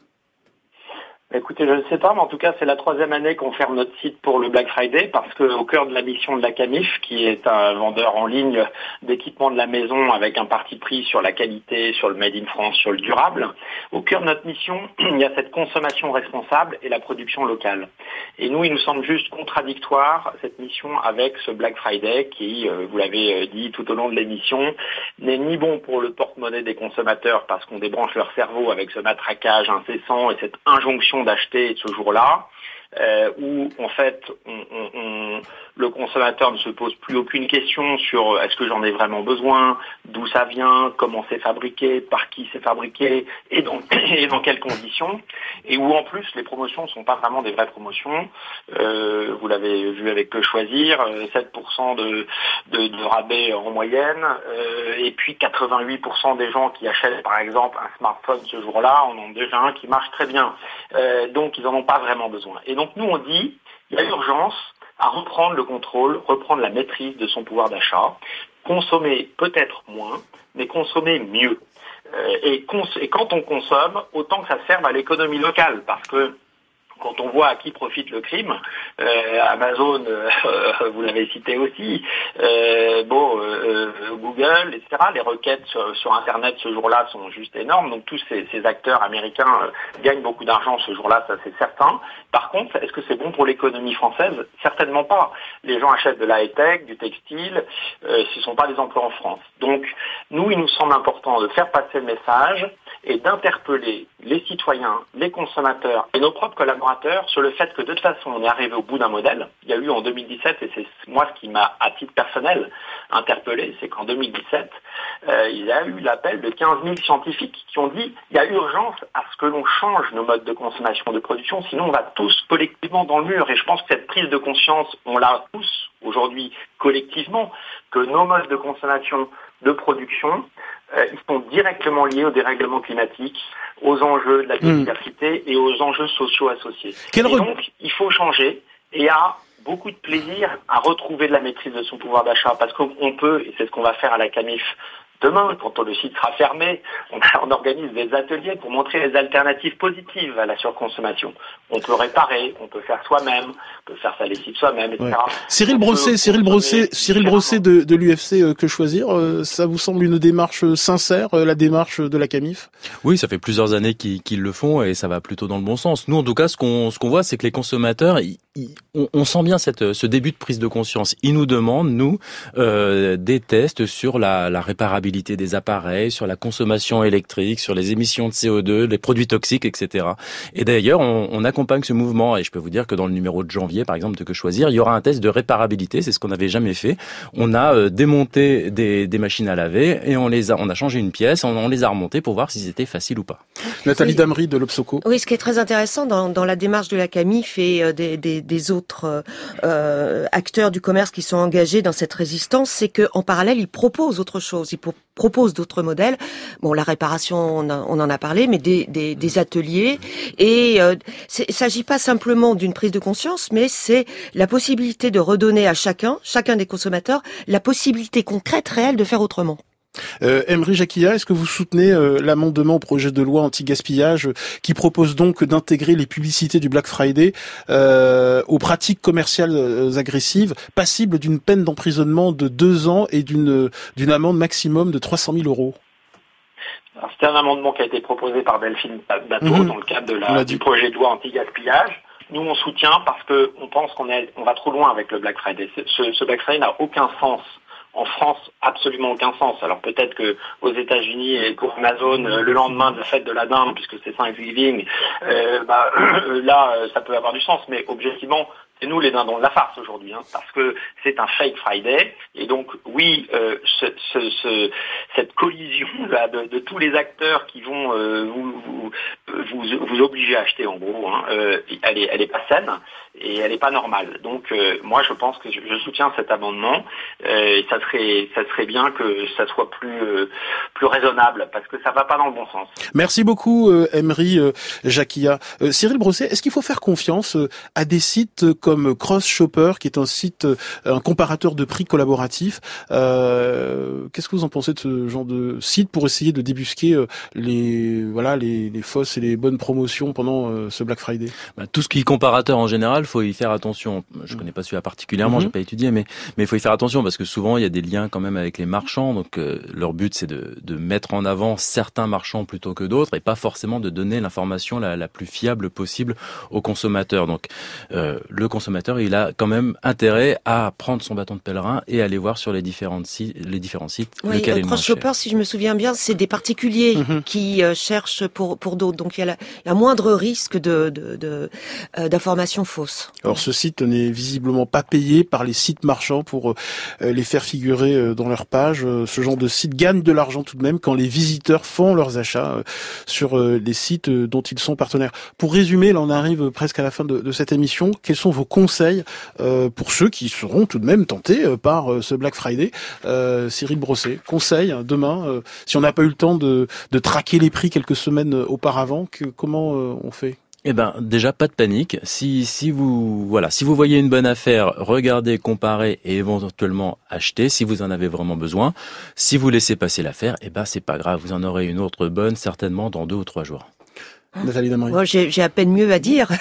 Écoutez, je ne sais pas, mais en tout cas, c'est la troisième année qu'on ferme notre site pour le Black Friday parce que au cœur de la mission de la Camif, qui est un vendeur en ligne d'équipements de la maison avec un parti pris sur la qualité, sur le Made in France, sur le durable, au cœur de notre mission, il y a cette consommation responsable et la production locale. Et nous, il nous semble juste contradictoire cette mission avec ce Black Friday qui, vous l'avez dit tout au long de l'émission, n'est ni bon pour le porte-monnaie des consommateurs parce qu'on débranche leur cerveau avec ce matraquage incessant et cette injonction d'acheter ce jour-là, euh, où en fait on, on, on, le consommateur ne se pose plus aucune question sur est-ce que j'en ai vraiment besoin, d'où ça vient, comment c'est fabriqué, par qui c'est fabriqué et dans, et dans quelles conditions, et où en plus les promotions ne sont pas vraiment des vraies promotions. Euh, vous l'avez vu avec Que Choisir, sept pour cent de, de, de rabais en moyenne, euh, et puis quatre-vingt-huit pour cent des gens qui achètent par exemple un smartphone ce jour-là en ont déjà un qui marche très bien. Euh, donc ils n'en ont pas vraiment besoin. Et donc nous on dit il y a urgence à reprendre le contrôle, reprendre la maîtrise de son pouvoir d'achat, consommer peut-être moins, mais consommer mieux. Euh, et, cons- et quand on consomme, autant que ça serve à l'économie locale, parce que quand on voit à qui profite le crime, euh, Amazon, euh, vous l'avez cité aussi, euh, bon, euh, Google, et cetera. Les requêtes sur, sur Internet ce jour-là sont juste énormes. Donc tous ces, ces acteurs américains euh, gagnent beaucoup d'argent ce jour-là, ça c'est certain. Par contre, est-ce que c'est bon pour l'économie française? Certainement pas. Les gens achètent de la high-tech, du textile, euh, ce ne sont pas des emplois en France. Donc nous, il nous semble important de faire passer le message et d'interpeller les citoyens, les consommateurs et nos propres collaborateurs sur le fait que de toute façon on est arrivé au bout d'un modèle. Il y a eu en deux mille dix-sept, et c'est moi ce qui m'a à titre personnel interpellé, c'est qu'en deux mille dix-sept, euh, il y a eu l'appel de quinze mille scientifiques qui ont dit il y a urgence à ce que l'on change nos modes de consommation, de production, sinon on va tous collectivement dans le mur. Et je pense que cette prise de conscience, on l'a tous aujourd'hui collectivement, que nos modes de consommation, de production, Euh, ils sont directement liés au dérèglement climatique, aux enjeux de la biodiversité mmh. et aux enjeux sociaux associés. Quel et re... donc, il faut changer et à beaucoup de plaisir à retrouver de la maîtrise de son pouvoir d'achat, parce qu'on peut, et c'est ce qu'on va faire à la Camif demain, quand le site sera fermé, on, on organise des ateliers pour montrer les alternatives positives à la surconsommation. On peut réparer, on peut faire soi-même, on peut faire sa lessive soi-même, et cetera. Ouais. Cyril Brosset, Cyril Brosset, Cyril Brosset de, de l'U F C euh, Que Choisir, euh, ça vous semble une démarche sincère, euh, la démarche de la Camif? Oui, ça fait plusieurs années qu'ils, qu'ils le font et ça va plutôt dans le bon sens. Nous, en tout cas, ce qu'on, ce qu'on voit, c'est que les consommateurs, ils, ils, on, on sent bien cette, ce début de prise de conscience. Ils nous demandent, nous, euh, des tests sur la, la réparabilité des appareils, sur la consommation électrique, sur les émissions de C O deux, les produits toxiques, et cetera. Et d'ailleurs, on, on accompagne ce mouvement, et je peux vous dire que dans le numéro de janvier, par exemple, de Que Choisir, il y aura un test de réparabilité, c'est ce qu'on n'avait jamais fait. On a euh, démonté des, des machines à laver et on les a, on a changé une pièce, on, on les a remontées pour voir si c'était facile ou pas. Nathalie oui. Damry de l'Obsoco. Oui, ce qui est très intéressant dans, dans la démarche de la Camif et euh, des, des, des autres euh, acteurs du commerce qui sont engagés dans cette résistance, c'est qu'en parallèle, ils proposent autre chose. Ils pro- proposent d'autres modèles. Bon, la réparation, on, a, on en a parlé, mais des, des, des ateliers. Et euh, il ne s'agit pas simplement d'une prise de conscience, mais c'est la possibilité de redonner à chacun, chacun des consommateurs, la possibilité concrète, réelle de faire autrement. Euh, Emery Jacquilla, est-ce que vous soutenez euh, l'amendement au projet de loi anti-gaspillage euh, qui propose donc d'intégrer les publicités du Black Friday euh, aux pratiques commerciales euh, agressives, passibles d'une peine d'emprisonnement de deux ans et d'une, d'une amende maximum de trois cent mille euros? Alors, c'était un amendement qui a été proposé par Delphine Bateau Mmh. dans le cadre de la, du projet de loi anti-gaspillage. Nous, on soutient parce que on pense qu'on est, on va trop loin avec le Black Friday. Ce, ce Black Friday n'a aucun sens. En France, absolument aucun sens. Alors peut-être que aux États-Unis et pour Amazon, euh, le lendemain de la fête de la dinde, puisque c'est Thanksgiving, euh, bah, là, ça peut avoir du sens. Mais objectivement, c'est nous les dindons de la farce aujourd'hui, hein, parce que c'est un fake Friday. Et donc, oui, euh, ce, ce, ce, cette collision là de, de tous les acteurs qui vont euh, vous, vous, vous, vous obliger à acheter, en gros, hein, euh, elle est, elle est pas saine et elle est pas normale. Donc, euh, moi, je pense que je, je soutiens cet amendement. Euh, et ça serait, ça serait bien que ça soit plus, euh, plus raisonnable, parce que ça va pas dans le bon sens. Merci beaucoup, euh, Emery euh, Jacquia. Euh, Cyril Brosset, est-ce qu'il faut faire confiance euh, à des sites comme Cross Shopper, qui est un site, euh, un comparateur de prix collaboratif? euh, Qu'est-ce que vous en pensez de ce genre de site pour essayer de débusquer euh, les, voilà, les, les fausses et les bonnes promotions pendant euh, ce Black Friday? Bah, tout ce qui est comparateur en général, faut y faire attention. Je connais pas celui-là particulièrement, mm-hmm. j'ai pas étudié, mais mais il faut y faire attention parce que souvent il y a des liens quand même avec les marchands. Donc euh, leur but c'est de de mettre en avant certains marchands plutôt que d'autres et pas forcément de donner l'information la, la plus fiable possible aux consommateurs. Donc euh, le consommateur il a quand même intérêt à prendre son bâton de pèlerin et aller voir sur les différents sites, les différents sites. Oui, lequel est le moins Cross Shopper, cher. si je me souviens bien, c'est des particuliers mm-hmm. qui euh, cherchent pour pour d'autres. Donc il y a, la, il y a moindre risque de de, de euh, d'informations fausses. Alors ce site n'est visiblement pas payé par les sites marchands pour euh, les faire figurer euh, dans leur page. Euh, ce genre de site gagne de l'argent tout de même quand les visiteurs font leurs achats euh, sur euh, les sites euh, dont ils sont partenaires. Pour résumer, là on arrive presque à la fin de, de cette émission. Quels sont vos conseils euh, pour ceux qui seront tout de même tentés euh, par euh, ce Black Friday? euh, Cyril Brosset, conseil hein, demain, euh, si on n'a pas eu le temps de, de traquer les prix quelques semaines auparavant, que, comment euh, on fait? Eh ben, déjà, pas de panique. Si, si vous, voilà, si vous voyez une bonne affaire, regardez, comparez et éventuellement achetez si vous en avez vraiment besoin. Si vous laissez passer l'affaire, eh ben, c'est pas grave. Vous en aurez une autre bonne, certainement, dans deux ou trois jours. Nathalie Damary. Moi, j'ai, j'ai à peine mieux à dire.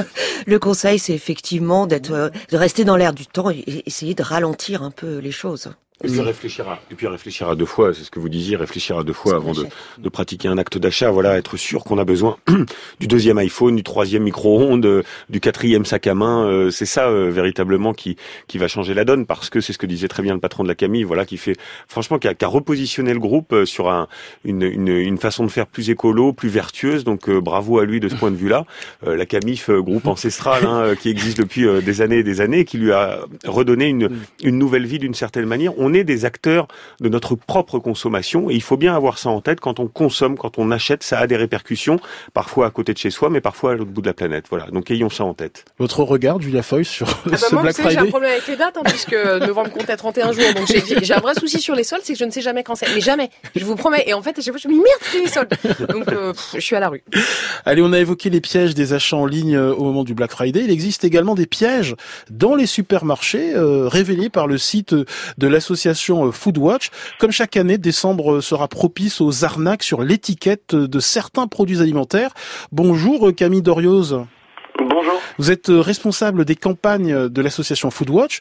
Le conseil, c'est effectivement d'être, euh, de rester dans l'air du temps et essayer de ralentir un peu les choses. Et puis réfléchir à, et puis réfléchir à deux fois, c'est ce que vous disiez, réfléchir à deux fois avant de, de pratiquer un acte d'achat. Voilà, être sûr qu'on a besoin du deuxième iPhone, du troisième micro-ondes, du quatrième sac à main. Euh, c'est ça euh, véritablement qui qui va changer la donne, parce que c'est ce que disait très bien le patron de la Camif. Voilà, qui fait franchement qui a, qui a repositionné le groupe sur un, une, une une façon de faire plus écolo, plus vertueuse. Donc euh, bravo à lui de ce point de vue-là. Euh, la Camif, euh, groupe ancestral hein, qui existe depuis euh, des années et des années, qui lui a redonné une une nouvelle vie d'une certaine manière. On est des acteurs de notre propre consommation et il faut bien avoir ça en tête. Quand on consomme, quand on achète, ça a des répercussions, parfois à côté de chez soi, mais parfois à l'autre bout de la planète. Voilà, donc ayons ça en tête. Votre regard, Julia Foy, sur ah bah ce moi, Black vous savez, Friday? j'ai un problème avec les dates, hein, puisque novembre comptait trente et un jours, donc j'ai, j'ai un vrai souci sur les soldes, c'est que je ne sais jamais quand c'est. Mais jamais, je vous promets. Et en fait, à chaque fois, je me dis merde, c'est les soldes. Donc euh, pff, je suis à la rue. Allez, on a évoqué les pièges des achats en ligne au moment du Black Friday. Il existe également des pièges dans les supermarchés, euh, révélés par le site de l'association Foodwatch. Comme chaque année, décembre sera propice aux arnaques sur l'étiquette de certains produits alimentaires. Bonjour Camille Dorioz. Bonjour. Vous êtes responsable des campagnes de l'association Foodwatch.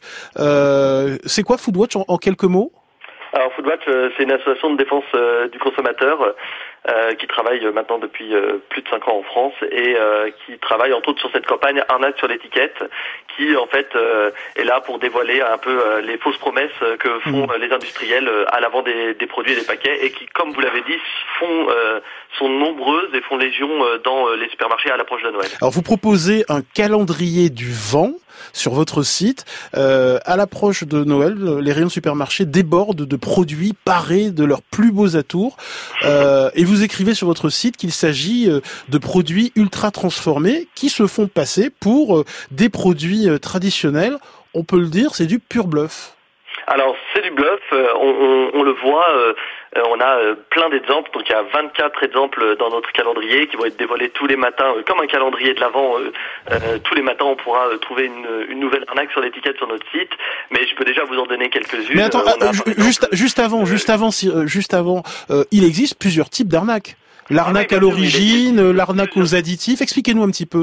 Euh, c'est quoi Foodwatch en, en quelques mots? Alors Foodwatch, c'est une association de défense euh, du consommateur euh, qui travaille maintenant depuis euh, plus de cinq ans en France et euh, qui travaille entre autres sur cette campagne Arnaque sur l'étiquette, qui en fait euh, est là pour dévoiler un peu euh, les fausses promesses que font mmh. les industriels euh, à l'avant des, des produits et des paquets, et qui, comme vous l'avez dit, font euh, sont nombreuses et font légion euh, dans les supermarchés à l'approche de Noël. Alors vous proposez un calendrier du vent sur votre site. Euh, à l'approche de Noël, les rayons de supermarchés débordent de produits parés de leurs plus beaux atours. Euh, et vous écrivez sur votre site qu'il s'agit de produits ultra transformés qui se font passer pour des produits traditionnels. On peut le dire, c'est du pur bluff. Alors c'est du bluff, euh, on, on, on le voit, euh, on a euh, plein d'exemples, donc il y a vingt-quatre exemples dans notre calendrier qui vont être dévoilés tous les matins, euh, comme un calendrier de l'Avent, euh, euh, tous les matins on pourra euh, trouver une, une nouvelle arnaque sur l'étiquette sur notre site, mais je peux déjà vous en donner quelques-unes. Mais attends, euh, a, juste, juste avant, euh, juste avant, euh, juste avant, euh, il existe plusieurs types d'arnaques. L'arnaque ah oui, à l'origine, l'arnaque aux additifs, expliquez-nous un petit peu.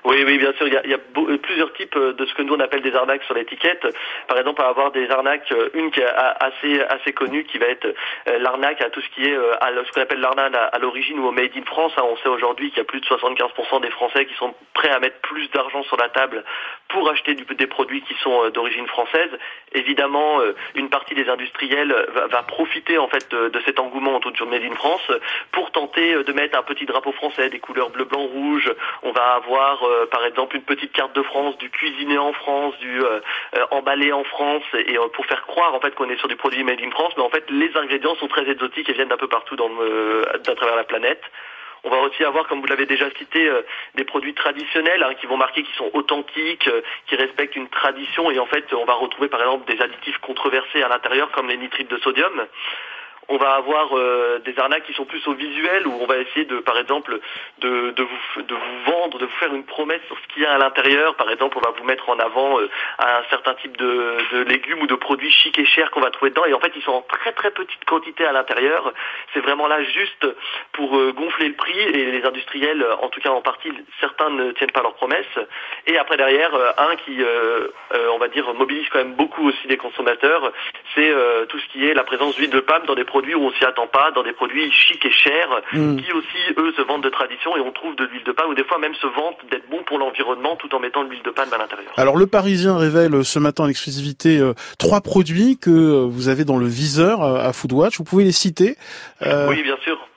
Oui, oui, bien sûr. Il y a, il y a beau, plusieurs types de ce que nous on appelle des arnaques sur l'étiquette. Par exemple, on va avoir des arnaques, une qui est assez assez connue, qui va être l'arnaque à tout ce qui est à ce qu'on appelle l'arnaque à l'origine ou au made in France. On sait aujourd'hui qu'il y a plus de soixante-quinze pour cent des Français qui sont prêts à mettre plus d'argent sur la table pour acheter du, des produits qui sont d'origine française. Évidemment, une partie des industriels va, va profiter en fait de, de cet engouement autour du made in France pour tenter de mettre un petit drapeau français, des couleurs bleu, blanc, rouge. On va avoir euh, par exemple une petite carte de France, du cuisiné en France, du euh, euh, emballé en France, et euh, pour faire croire en fait qu'on est sur du produit made in France, mais en fait les ingrédients sont très exotiques et viennent d'un peu partout dans le, euh, à travers la planète. On va aussi avoir, comme vous l'avez déjà cité, euh, des produits traditionnels hein, qui vont marquer qu'ils sont authentiques, euh, qui respectent une tradition, et en fait on va retrouver par exemple des additifs controversés à l'intérieur comme les nitrites de sodium. On va avoir euh, des arnaques qui sont plus au visuel, où on va essayer de, par exemple, de, de, vous, de vous vendre, de vous faire une promesse sur ce qu'il y a à l'intérieur. Par exemple, on va vous mettre en avant euh, un certain type de, de légumes ou de produits chics et chers qu'on va trouver dedans. Et en fait, ils sont en très très petite quantité à l'intérieur. C'est vraiment là juste pour euh, gonfler le prix. Et les industriels, en tout cas en partie, certains ne tiennent pas leurs promesses. Et après derrière, euh, un qui, euh, euh, on va dire, mobilise quand même beaucoup aussi les consommateurs, c'est euh, tout ce qui est la présence d'huile de palme dans des produits où on s'y attend pas, dans des produits chics et chers, mmh. qui aussi, eux, se vendent de tradition, et on trouve de l'huile de palme, ou des fois même se vantent d'être bon pour l'environnement tout en mettant de l'huile de palme à l'intérieur. Alors, le Parisien révèle ce matin en exclusivité euh, trois produits que euh, vous avez dans le viseur euh, à Foodwatch. Vous pouvez les citer euh... Oui, bien sûr.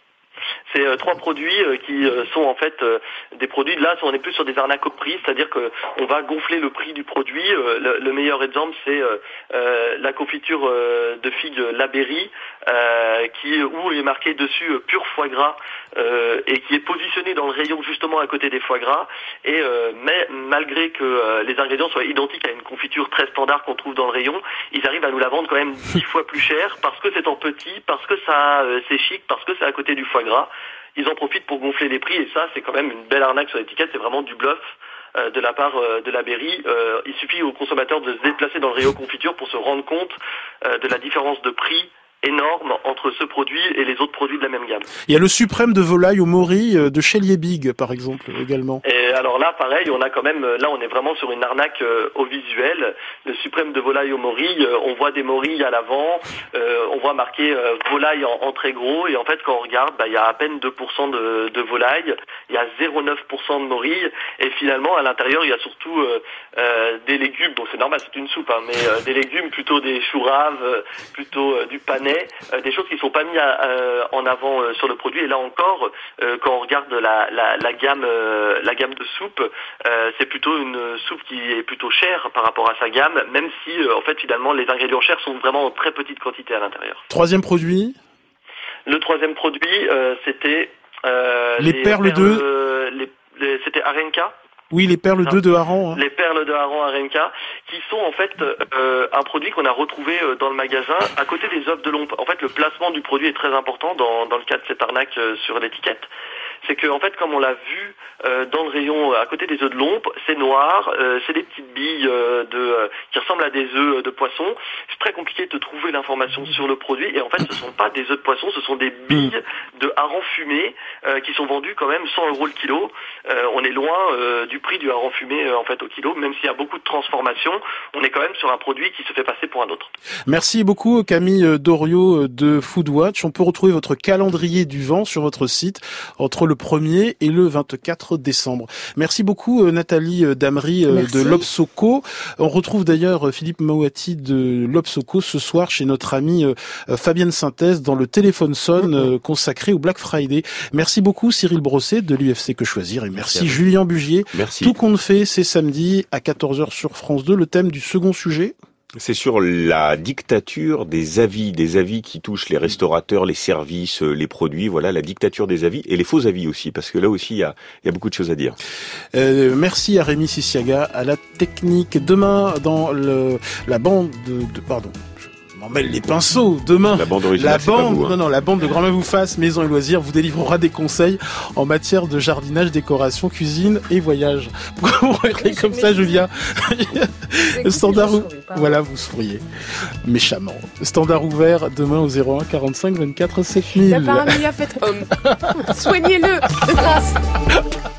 C'est euh, trois produits euh, qui euh, sont en fait euh, des produits, là on est plus sur des arnaques au prix, c'est-à-dire que on va gonfler le prix du produit. Euh, le, le meilleur exemple c'est euh, euh, la confiture euh, de figues Laberry, euh, qui où il est marqué dessus euh, pur foie gras, euh, et qui est positionné dans le rayon justement à côté des foie gras, et euh, mais malgré que euh, les ingrédients soient identiques à une confiture très standard qu'on trouve dans le rayon, ils arrivent à nous la vendre quand même dix fois plus cher, parce que c'est en petit, parce que ça euh, c'est chic, parce que c'est à côté du foie gras. Ils en profitent pour gonfler les prix, et ça c'est quand même une belle arnaque sur l'étiquette, c'est vraiment du bluff euh, de la part euh, de Laberry. Euh, il suffit aux consommateurs de se déplacer dans le rayon confiture pour se rendre compte euh, de la différence de prix énorme entre ce produit et les autres produits de la même gamme. Il y a le suprême de volaille au mori de Chélier Big, par exemple, également. Et alors là, pareil, on a quand même, là on est vraiment sur une arnaque euh, au visuel. Le suprême de volaille au mori, euh, on voit des morilles à l'avant, euh, on voit marqué euh, volaille en, en très gros, et en fait quand on regarde, bah, il y a à peine deux pour cent de, de volaille, il y a zéro virgule neuf pour cent de morilles, et finalement à l'intérieur il y a surtout euh, euh, des légumes, bon c'est normal, c'est une soupe, hein, mais euh, des légumes, plutôt des choux raves, euh, plutôt euh, du panais, Euh, des choses qui ne sont pas mises à, euh, en avant euh, sur le produit. Et là encore, euh, quand on regarde la, la, la gamme, euh, la gamme de soupe, euh, c'est plutôt une soupe qui est plutôt chère par rapport à sa gamme, même si euh, en fait finalement les ingrédients chers sont vraiment en très petite quantité à l'intérieur. Troisième produit. Le troisième produit, euh, c'était euh, les, les perles, perles de. Euh, les, les, c'était Arenca. Oui, les perles d'œufs de hareng. Hein. Les perles de hareng Arenca, qui sont en fait euh, un produit qu'on a retrouvé euh, dans le magasin à côté des œufs de Lompe. En fait, le placement du produit est très important dans, dans le cas de cette arnaque euh, sur l'étiquette. C'est que en fait, comme on l'a vu euh, dans le rayon à côté des œufs de Lompe, c'est noir, euh, c'est des petites billes euh, de euh, qui ressemblent à des œufs de poisson. C'est très compliqué de trouver l'information sur le produit, et en fait, ce sont pas des œufs de poisson, ce sont des billes de hareng fumé euh, qui sont vendues quand même cent euros le kilo. Euh, on est loin euh, du prix du hareng fumé euh, en fait au kilo, même s'il y a beaucoup de transformation, on est quand même sur un produit qui se fait passer pour un autre. Merci beaucoup Camille Doriot de Foodwatch. On peut retrouver votre calendrier du vent sur votre site entre le premier et le vingt-quatre décembre. Merci beaucoup Nathalie Damery Merci. de L'Obsoco. On retrouve d'ailleurs Philippe Mawati de L'Obsoco ce soir chez notre amie Fabienne Synthèse dans le téléphone sonne mmh. consacré au Black Friday. Merci beaucoup Cyril Brosset de l'U F C Que Choisir, et merci, merci Julien Bugier. Merci. Tout compte fait, c'est samedi à quatorze heures sur France deux. Le thème du second sujet, c'est sur la dictature des avis, des avis qui touchent les restaurateurs, les services, les produits, voilà, la dictature des avis, et les faux avis aussi, parce que là aussi, il y a, il y a beaucoup de choses à dire. Euh, merci à Rémi Sissiaga, à la technique. Demain, dans le, la bande de, de pardon, je m'emmêle les pinceaux. Demain, la bande originale, la bande, vous, hein. non, non, la bande de Grand-Mère vous fasse, Maison et Loisirs, vous délivrera des conseils en matière de jardinage, décoration, cuisine et voyage. Pourquoi vous regardez comme ça, Julia? Standard, ou... voilà, vous souriez méchamment. Standard ouvert demain au zéro un quarante-cinq vingt-quatre sept mille. Il n'y a pas un milliard fait homme. Soignez-le de grâce.